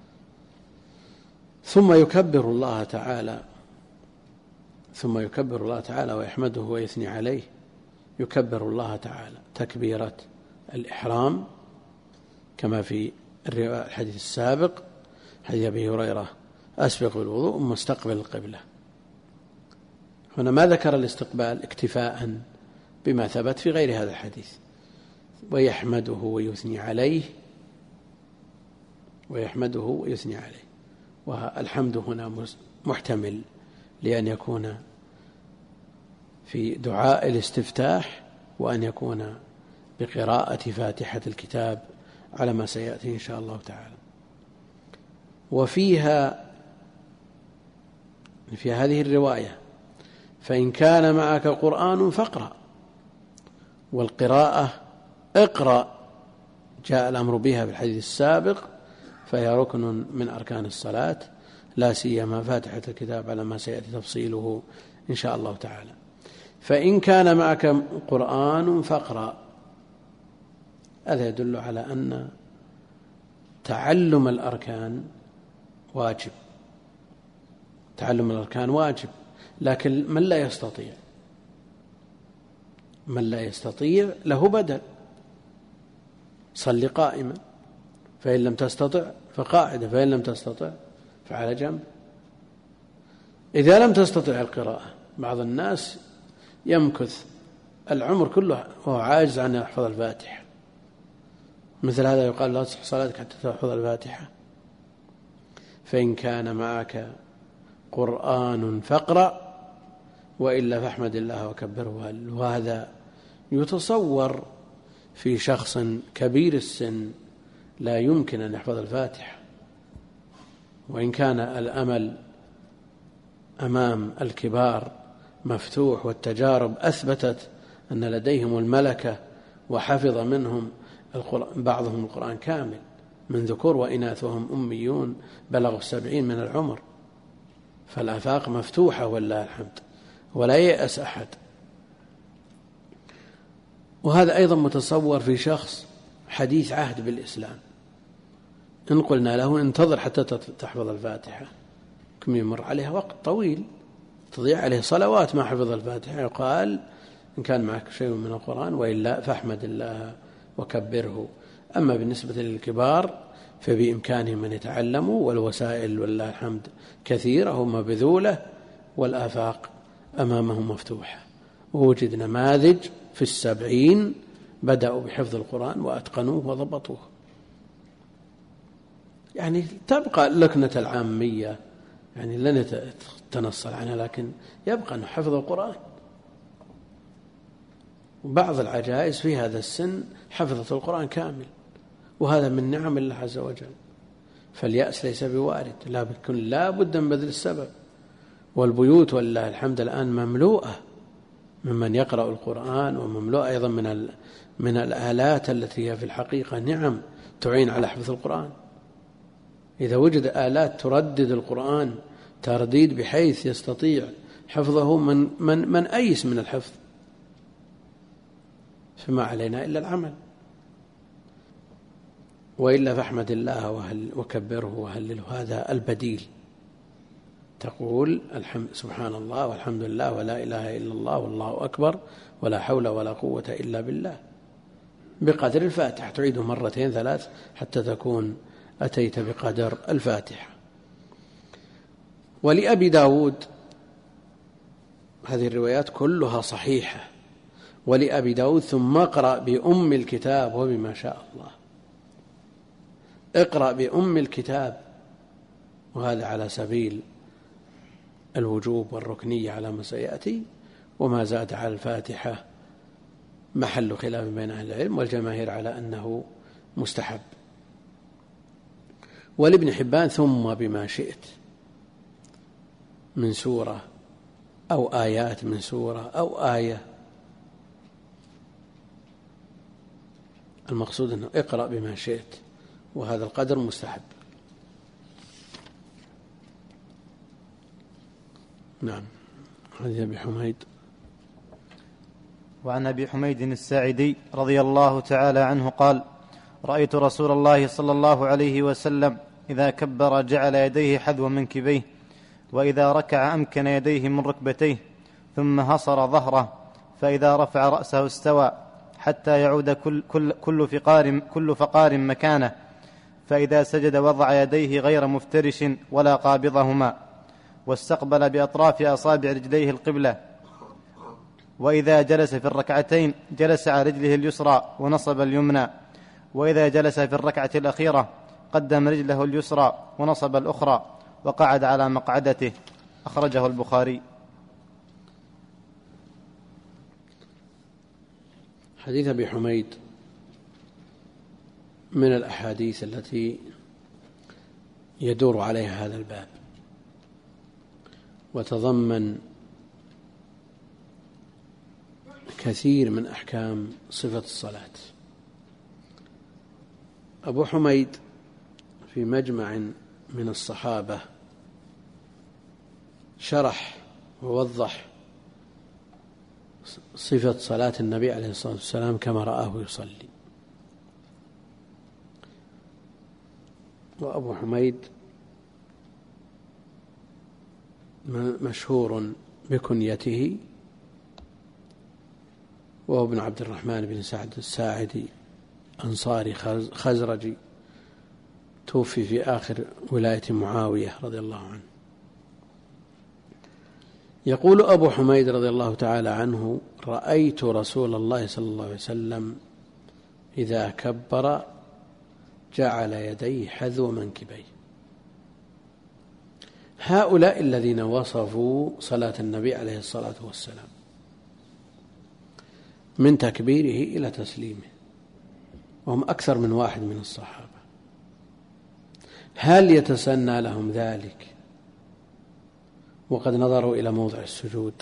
ثم يكبر الله تعالى ثم يكبر الله تعالى ويحمده ويثني عليه. يكبر الله تعالى تكبيرة الإحرام كما في الحديث السابق حديث أبي هريرة أسبق بالوضوء ثم استقبل القبلة. هنا ما ذكر الاستقبال اكتفاء بما ثبت في غير هذا الحديث. ويحمده ويثني عليه ويحمده ويثني عليه، والحمد هنا محتمل لأن يكون في دعاء الاستفتاح وأن يكون بقراءة فاتحة الكتاب على ما سيأتي إن شاء الله تعالى. وفيها في هذه الرواية فإن كان معك قرآن فاقرأ، والقراءة اقرأ جاء الأمر بها في الحديث السابق فهي ركن من أركان الصلاة، لا سيما فاتحة الكتاب على ما سيأتي تفصيله إن شاء الله تعالى. فإن كان معك قرآن فاقرأ. هذا يدل على أن تعلم الأركان واجب، تعلم الأركان واجب، لكن من لا يستطيع من لا يستطيع له بدل. صل قائما، فإن لم تستطع فقاعدة، فإن لم تستطع فعلى جنب. إذا لم تستطع القراءة، بعض الناس يمكث العمر كله وهو عاجز عن يحفظ الفاتحة، مثل هذا يقال لا تصح صلاتك حتى تحفظ الفاتحة. فإن كان معك قرآن فاقرأ، وإلا فاحمد الله وكبره. وهذا يتصور في شخص كبير السن لا يمكن أن يحفظ الفاتحة، وإن كان الأمل أمام الكبار مفتوح والتجارب أثبتت أن لديهم الملكة وحفظ منهم بعضهم القرآن كامل من ذكور وإناث وهم أميون بلغوا السبعين من العمر، فالآفاق مفتوحة والله الحمد ولا ييأس أحد. وهذا أيضا متصور في شخص حديث عهد بالإسلام، إن قلنا له انتظر حتى تحفظ الفاتحة، كم يمر عليها وقت طويل تضيع عليه صلوات ما حفظ الفاتحة، يقال إن كان معك شيء من القرآن وإلا فاحمد الله وكبره. أما بالنسبة للكبار فبإمكانهم أن يتعلموا، والوسائل والله الحمد كثيرة هم بذولة، والآفاق أمامهم مفتوحة. ووجد نماذج في السبعين بدأوا بحفظ القرآن وأتقنوه وضبطوه. يعني تبقى لكنة العامية، يعني لن تنصل عنها، لكن يبقى أنه حفظ القرآن. وبعض العجائز في هذا السن حفظت القرآن كامل، وهذا من نعم الله عز وجل. فاليأس ليس بوارد، لا بكل لا بد من بذل السبب. والبيوت والله الحمد الآن مملوءة ممن يقرأ القرآن، ومملوءة أيضا من من الآلات التي هي في الحقيقة نعم تعين على حفظ القرآن. إذا وجد آلات تردد القرآن ترديد بحيث يستطيع حفظه من من من أيس من الحفظ، فما علينا إلا العمل. وإلا فاحمد الله وهل وكبره وهلله. هذا البديل، تقول الحمد سبحان الله والحمد لله ولا إله إلا الله والله أكبر ولا حول ولا قوة إلا بالله بقدر الفاتحة، تعيده مرتين ثلاث حتى تكون أتيت بقدر الفاتحة. ولأبي داود هذه الروايات كلها صحيحة. ولأبي داود ثم اقرأ بأم الكتاب وبما شاء الله. اقرأ بأم الكتاب، وهذا على سبيل الوجوب والركنية على ما سيأتي، وما زاد على الفاتحة محل خلاف بين أهل العلم، والجماهير على أنه مستحب. ولابن حبان ثم بما شئت من سورة أو آيات من سورة أو آية، المقصود أنه اقرأ بما شئت، وهذا القدر مستحب. نعم. حديث أبي حميد. وعن أبي حميد الساعدي رضي الله تعالى عنه قال: رأيت رسول الله صلى الله عليه وسلم إذا كبر جعل يديه حذو منكبيه، وإذا ركع أمكن يديه من ركبتيه، ثم هصر ظهره، فإذا رفع رأسه استوى حتى يعود كل, كل, كل, فقار, كل فقار مكانه، فإذا سجد وضع يديه غير مفترش ولا قابضهما، واستقبل بأطراف أصابع رجليه القبلة. وإذا جلس في الركعتين جلس على رجله اليسرى ونصب اليمنى، وإذا جلس في الركعة الأخيرة قدم رجله اليسرى ونصب الأخرى وقعد على مقعدته. أخرجه البخاري. حديث أبي حميد من الأحاديث التي يدور عليها هذا الباب، وتضمن كثير من أحكام صفة الصلاة. أبو حميد في مجمع من الصحابة شرح ووضح صفة صلاة النبي عليه الصلاة والسلام كما رآه يصلي. وأبو حميد مشهور بكنيته، وهو ابن عبد الرحمن بن سعد الساعدي أنصاري خزرجي، توفي في آخر ولاية معاوية رضي الله عنه. يقول أبو حميد رضي الله تعالى عنه: رأيت رسول الله صلى الله عليه وسلم إذا كبر جعل يديه حذو منكبيه. هؤلاء الذين وصفوا صلاة النبي عليه الصلاة والسلام من تكبيره إلى تسليمه، وهم أكثر من واحد من الصحابة، هل يتسنى لهم ذلك وقد نظروا إلى موضع السجود؟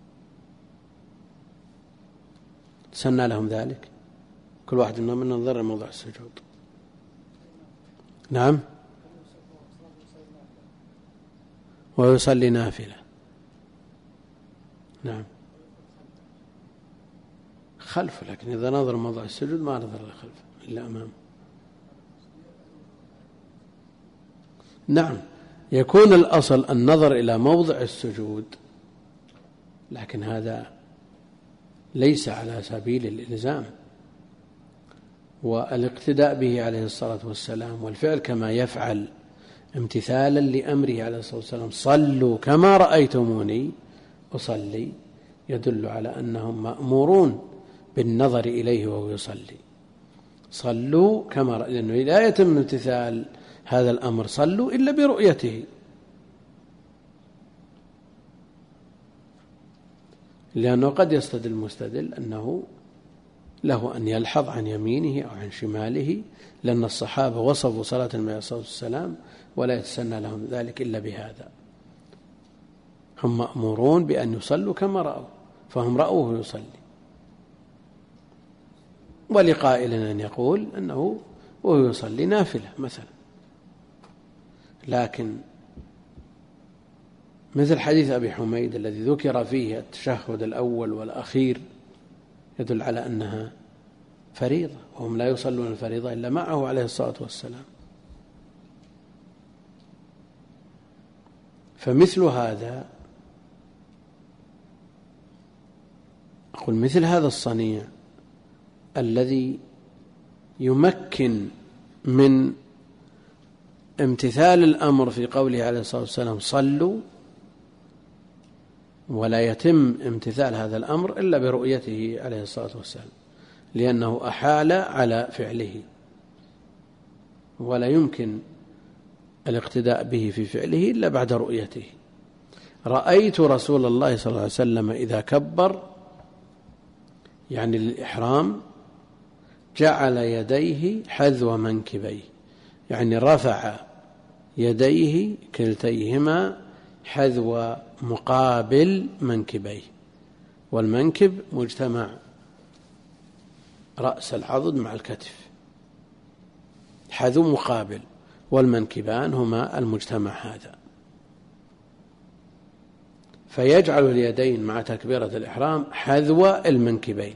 تسنى لهم ذلك كل واحد منهم نظر إلى موضع السجود؟ نعم، ويصلي نافلة. نعم خلفه، لكن إذا نظر موضع السجود ما نظر خلفه إلا أمامه. نعم يكون الأصل النظر إلى موضع السجود، لكن هذا ليس على سبيل الإلزام، والاقتداء به عليه الصلاة والسلام والفعل كما يفعل امتثالا لأمره عليه الصلاة والسلام: صلوا كما رأيتموني أصلي، يدل على أنهم مأمورون بالنظر إليه وهو يصلي. صلوا كما رأيتموني، لأنه لا يتم امتثال هذا الأمر صلوا إلا برؤيته، لأنه قد يستدل المستدل أنه له أن يلحظ عن يمينه أو عن شماله، لأن الصحابة وصفوا صلاة النبي عليه الصلاة والسلام ولا يتسنى لهم ذلك إلا بهذا. هم مأمورون بأن يصلوا كما رأوا، فهم رأوه يصلي. ولقائل أن يقول أنه وهو يصلي نافلة مثلا، لكن مثل حديث أبي حميد الذي ذكر فيه التشهد الأول والأخير يدل على أنها فريضة، وهم لا يصلون الفريضة إلا معه عليه الصلاة والسلام. فمثل هذا، أقول مثل هذا الصنيع الذي يمكن من امتثال الأمر في قوله عليه الصلاة والسلام صلوا، ولا يتم امتثال هذا الأمر إلا برؤيته عليه الصلاة والسلام، لأنه أحال على فعله، ولا يمكن الاقتداء به في فعله إلا بعد رؤيته. رأيت رسول الله صلى الله عليه وسلم إذا كبر، يعني للإحرام، جعل يديه حذو منكبيه، يعني رفع يديه كلتيهما حذو مقابل منكبيه، والمنكب مجتمع رأس العضد مع الكتف، حذو مقابل، والمنكبان هما المجتمع هذا. فيجعل اليدين مع تكبيرة الإحرام حذو المنكبين.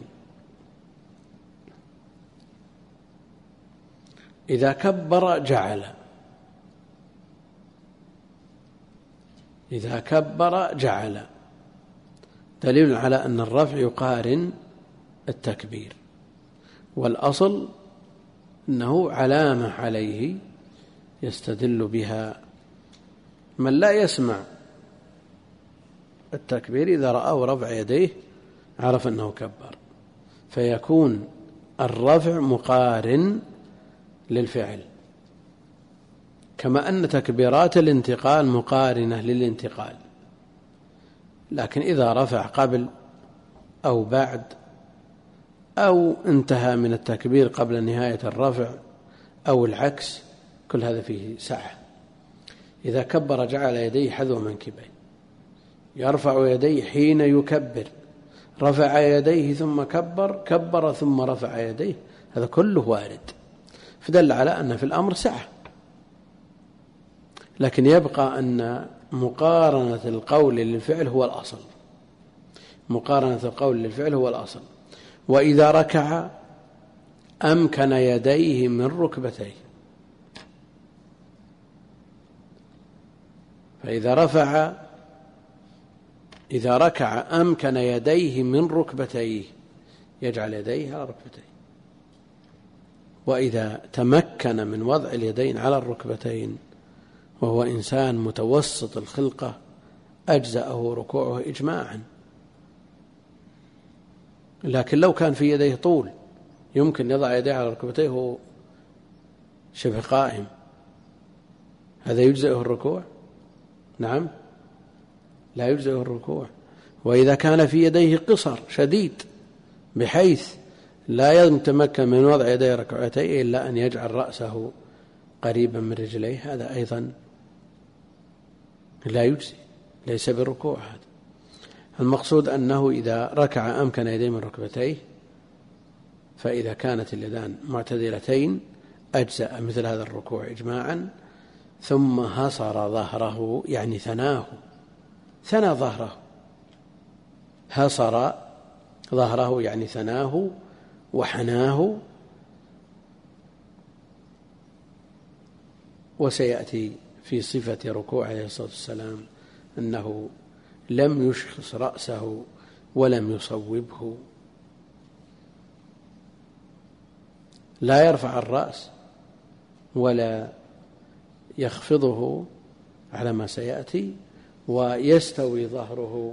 إذا كبر جعل إذا كبر جعل دليل على أن الرفع يقارن التكبير، والأصل أنه علامة عليه يستدل بها من لا يسمع التكبير، إذا رأى رفع يديه عرف أنه كبر، فيكون الرفع مقارن للفعل، كما أن تكبيرات الانتقال مقارنة للانتقال. لكن إذا رفع قبل أو بعد أو انتهى من التكبير قبل نهاية الرفع أو العكس، كل هذا فيه سعة. إذا كبر جعل يديه حذو منكبيه، يرفع يديه حين يكبر، رفع يديه ثم كبر، كبر ثم رفع يديه، هذا كله وارد. فدل على أن في الأمر سعة، لكن يبقى أن مقارنة القول للفعل هو الأصل، مقارنة القول للفعل هو الأصل. وإذا ركع أمكن يديه من ركبتيه، فإذا رفع إذا ركع أمكن يديه من ركبتيه، يجعل يديه على ركبتيه. وإذا تمكن من وضع اليدين على الركبتين وهو إنسان متوسط الخلقة أجزأه ركوعه إجماعا. لكن لو كان في يديه طول يمكن يضع يديه على ركبتيه وهو شبه قائم، هذا يجزئه الركوع؟ نعم، لا يجزئه الركوع. وإذا كان في يديه قصر شديد بحيث لا يتمكن من وضع يديه ركعتين إلا أن يجعل رأسه قريبا من رجليه، هذا أيضا لا يجزي، ليس بالركوع. هذا المقصود أنه إذا ركع أمكن يديه من ركبتيه، فإذا كانت اليدان معتدلتين أجزأ مثل هذا الركوع إجماعا. ثم هصر ظهره، يعني ثناه، ثنى ظهره، هصر ظهره يعني ثناه وحناه. وسيأتي في صفة ركوع عليه الصلاة والسلام أنه لم يشخص رأسه ولم يصوبه، لا يرفع الرأس ولا يخفضه على ما سيأتي، ويستوي ظهره،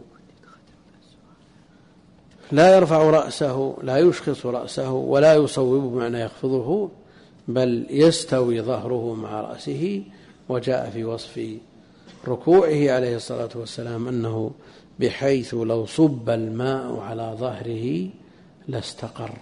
لا يرفع رأسه، لا يشخص رأسه ولا يصوبه بمعنى يخفضه، بل يستوي ظهره مع رأسه. وجاء في وصف ركوعه عليه الصلاة والسلام أنه بحيث لو صب الماء على ظهره لاستقر.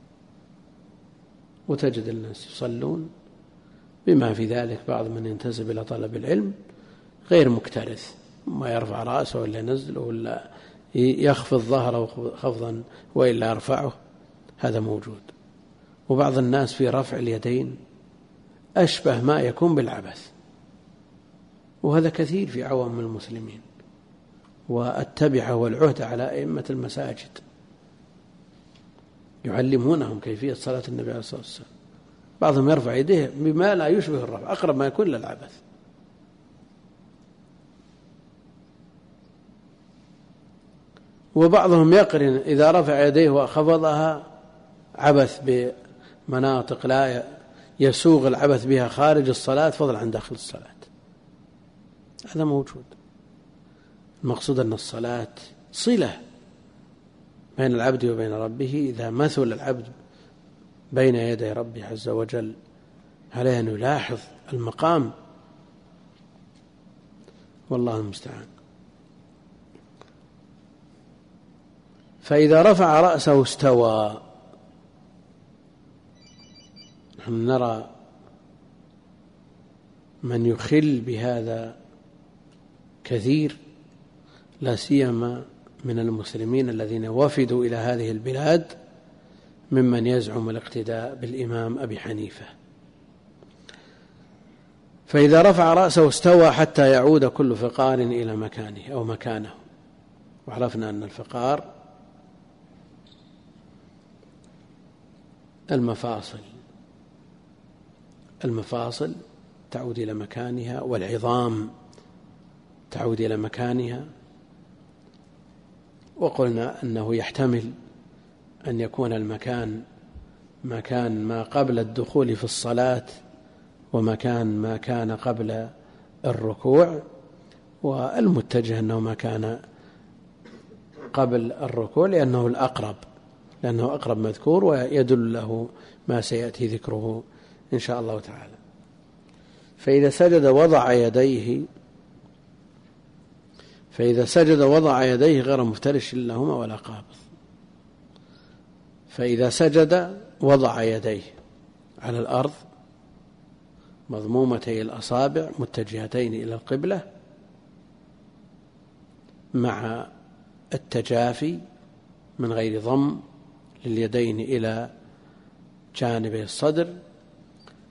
وتجد الناس يصلون بما في ذلك بعض من ينتسب إلى طلب العلم غير مكترث، ما يرفع رأسه ولا ينزله ولا يخفض ظهره خفضا وإلا يرفعه، هذا موجود. وبعض الناس في رفع اليدين أشبه ما يكون بالعبث، وهذا كثير في عوام المسلمين. والتبعة والعهد على أئمة المساجد يعلمونهم كيفية صلاة النبي عليه الصلاة والسلام. بعضهم يرفع يديه بما لا يشبه الرفع، أقرب ما يكون للعبث. وبعضهم يقرن إذا رفع يديه وخفضها عبث بمناطق لا يسوغ العبث بها خارج الصلاة فضلا عن داخل الصلاة، هذا موجود. المقصود أن الصلاة صلة بين العبد وبين ربه. إذا مثل العبد بين يدي ربه عز وجل عليه أن يلاحظ المقام، والله المستعان. فإذا رفع رأسه استوى. نحن نرى من يخل بهذا كثير، لا سيما من المسلمين الذين وفدوا إلى هذه البلاد ممن يزعم الاقتداء بالإمام أبي حنيفة. فإذا رفع رأسه استوى حتى يعود كل فقار إلى مكانه أو مكانه. وعرفنا أن الفقار المفاصل المفاصل تعود إلى مكانها، والعظام تعود إلى مكانها. وقلنا أنه يحتمل أن يكون المكان مكان ما قبل الدخول في الصلاة ومكان ما كان قبل الركوع، والمتجه أنه ما كان قبل الركوع لأنه الأقرب لأنه أقرب مذكور، ويدل له ما سيأتي ذكره إن شاء الله تعالى. فإذا سجد وضع يديه فإذا سجد وضع يديه غير مفترش لهما ولا قابض. فإذا سجد وضع يديه على الأرض مضمومتي الأصابع متجهتين إلى القبلة مع التجافي من غير ضم لليدين إلى جانبي الصدر،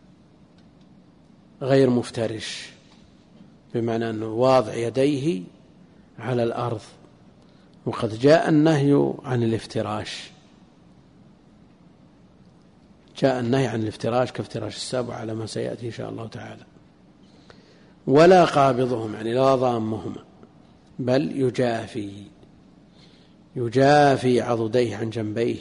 غير مفترش، بمعنى أنه واضع يديه على الأرض، وقد جاء النهي عن الافتراش، جاء النهي عن الافتراش كافتراش السبع على ما سيأتي إن شاء الله تعالى. ولا قابضهم يعني لا ضامهما، بل يجافي يجافي عضديه عن جنبيه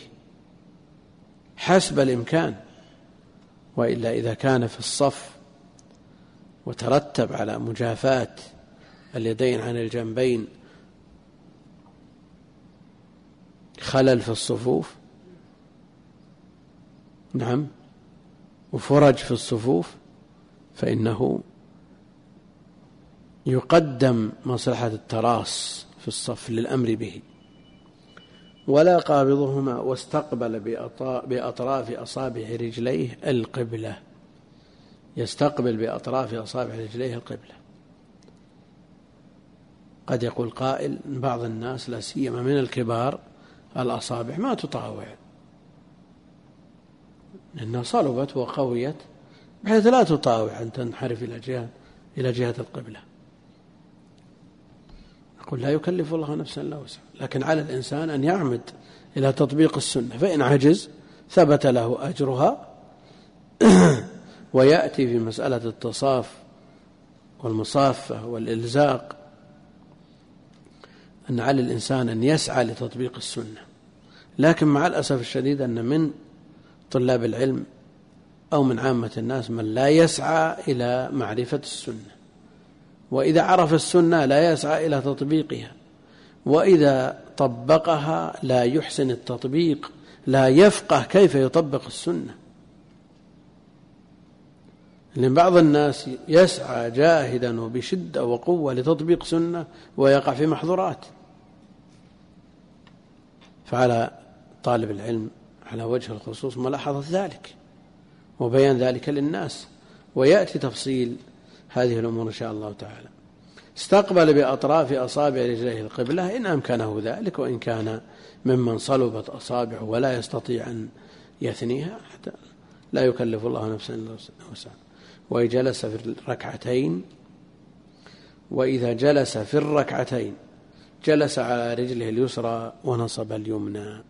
حسب الإمكان، وإلا إذا كان في الصف وترتب على مجافاة اليدين عن الجنبين خلل في الصفوف، نعم، وفرج في الصفوف، فإنه يقدم مصلحة التراص في الصف للأمر به. ولا قابضهما واستقبل بأطراف أصابع رجليه القبلة، يستقبل بأطراف أصابع رجليه القبلة. قد يقول قائل بعض الناس لا سيما من الكبار الأصابع ما تطاوع لأنها صلبت وقويت بحيث لا تطاوع أن تنحرف إلى جهة إلى جهة القبلة. نقول لا يكلف الله نفسا إلا وسعها، لكن على الإنسان أن يعمد إلى تطبيق السنة، فإن عجز ثبت له أجرها ويأتي في مسألة التصاف والمصافة والإلزاق أن على الإنسان أن يسعى لتطبيق السنة. لكن مع الأسف الشديد أن من طلاب العلم أو من عامة الناس من لا يسعى إلى معرفة السنة، وإذا عرف السنة لا يسعى إلى تطبيقها، وإذا طبقها لا يحسن التطبيق، لا يفقه كيف يطبق السنة. لأن بعض الناس يسعى جاهدا وبشدة وقوة لتطبيق سنة ويقع في محظورات. فعلى طالب العلم على وجه الخصوص ملاحظة ذلك وبيان ذلك للناس، ويأتي تفصيل هذه الأمور إن شاء الله تعالى. استقبل بأطراف أصابع رجليه القبلة إن أمكنه ذلك، وإن كان ممن صلبت أصابعه ولا يستطيع أن يثنيها حتى لا يكلف الله نفسا إلا وسعها. وجلس في الركعتين وإذا جلس في الركعتين جلس على رجله اليسرى ونصب اليمنى.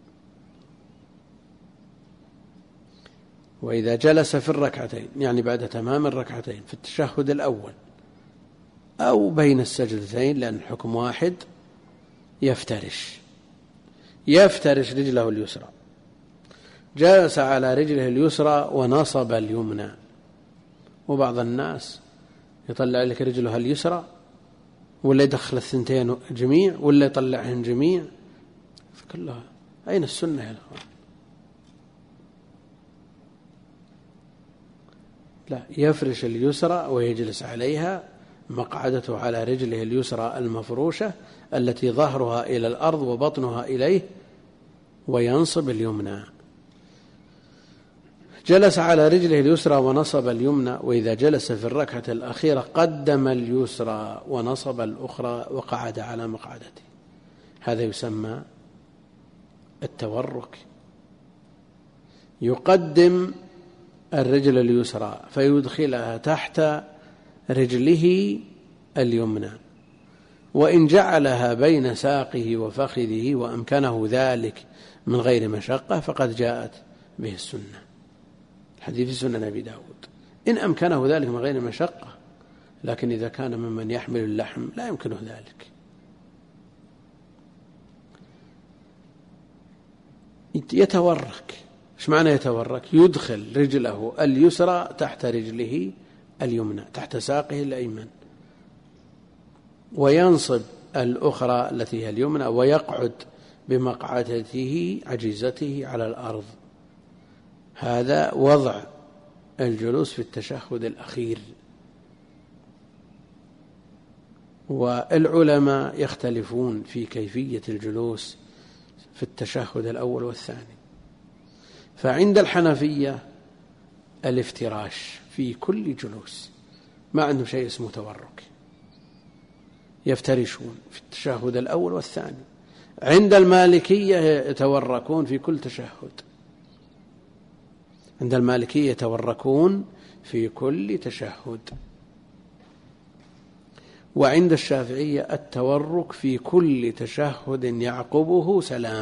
وإذا جلس في الركعتين يعني بعد تمام الركعتين في التشهد الأول أو بين السجدتين، لأن الحكم واحد، يفترش يفترش رجله اليسرى، جلس على رجله اليسرى ونصب اليمنى. وبعض الناس يطلع لك رجله اليسرى ولا يدخل الثنتين جميع ولا يطلعهن جميع، فكلها أين السنة يا أخوان؟ لا، يفرش اليسرى ويجلس عليها مقعدته على رجله اليسرى المفروشة التي ظهرها إلى الأرض وبطنها إليه، وينصب اليمنى. جلس على رجله اليسرى ونصب اليمنى. وإذا جلس في الركعة الأخيرة قدم اليسرى ونصب الأخرى وقعد على مقعدته. هذا يسمى التورك. يقدم الرجل اليسرى فيدخلها تحت رجله اليمنى، وإن جعلها بين ساقه وفخذه وأمكنه ذلك من غير مشقة فقد جاءت به السنة. الحديث في سنن أبي داود إن أمكنه ذلك من غير مشقة، لكن إذا كان ممن يحمل اللحم لا يمكنه ذلك. يتورك. إيش معنى يتورك؟ يدخل رجله اليسرى تحت رجله اليمنى، تحت ساقه الأيمن، وينصب الأخرى التي هي اليمنى، ويقعد بمقعدته عجيزته على الأرض. هذا وضع الجلوس في التشهد الأخير. والعلماء يختلفون في كيفية الجلوس في التشهد الأول والثاني. فعند الحنفية الافتراش في كل جلوس، ما عندهم شيء اسمه تورك، يفترشون في التشهد الأول والثاني. عند المالكية يتوركون في كل تشهد، عند المالكية يتوركون في كل تشهد. وعند الشافعية التورك في كل تشهد يعقبه سلام،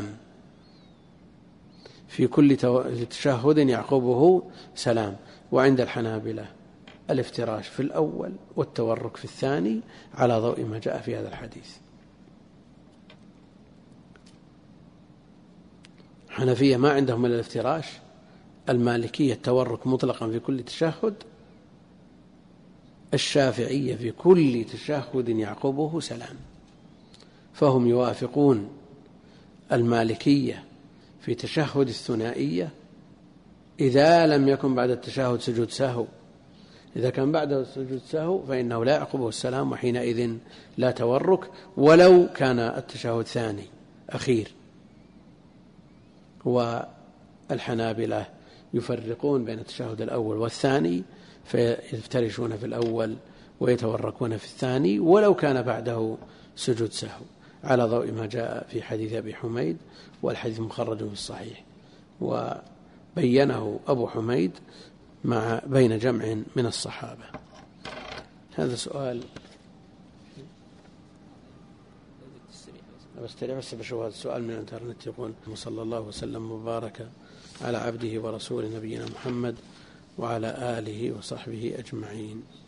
في كل تشهد يعقبه سلام. وعند الحنابلة الافتراش في الأول والتورك في الثاني على ضوء ما جاء في هذا الحديث. حنفية ما عندهم إلا الافتراش، المالكية التورك مطلقا في كل تشهد، الشافعية في كل تشهد يعقبه سلام. فهم يوافقون المالكية في تشهد الثنائية إذا لم يكن بعد التشهد سجود سهو. إذا كان بعده سجود سهو فإنه لا يعقبه السلام، وحينئذ لا تورك ولو كان التشهد ثاني أخير. والحنابلة يفرقون بين التشهد الأول والثاني، فيفترشون في الأول ويتوركون في الثاني ولو كان بعده سجود سهو، على ضوء ما جاء في حديث أبي حميد، والحديث مخرج في الصحيح، وبينه أبو حميد مع بين جمع من الصحابة. هذا سؤال بستريع بس بشوف هذا السؤال من الانترنت، يقول: صلى الله وسلم وبارك على عبده ورسوله نبينا محمد وعلى آله وصحبه أجمعين.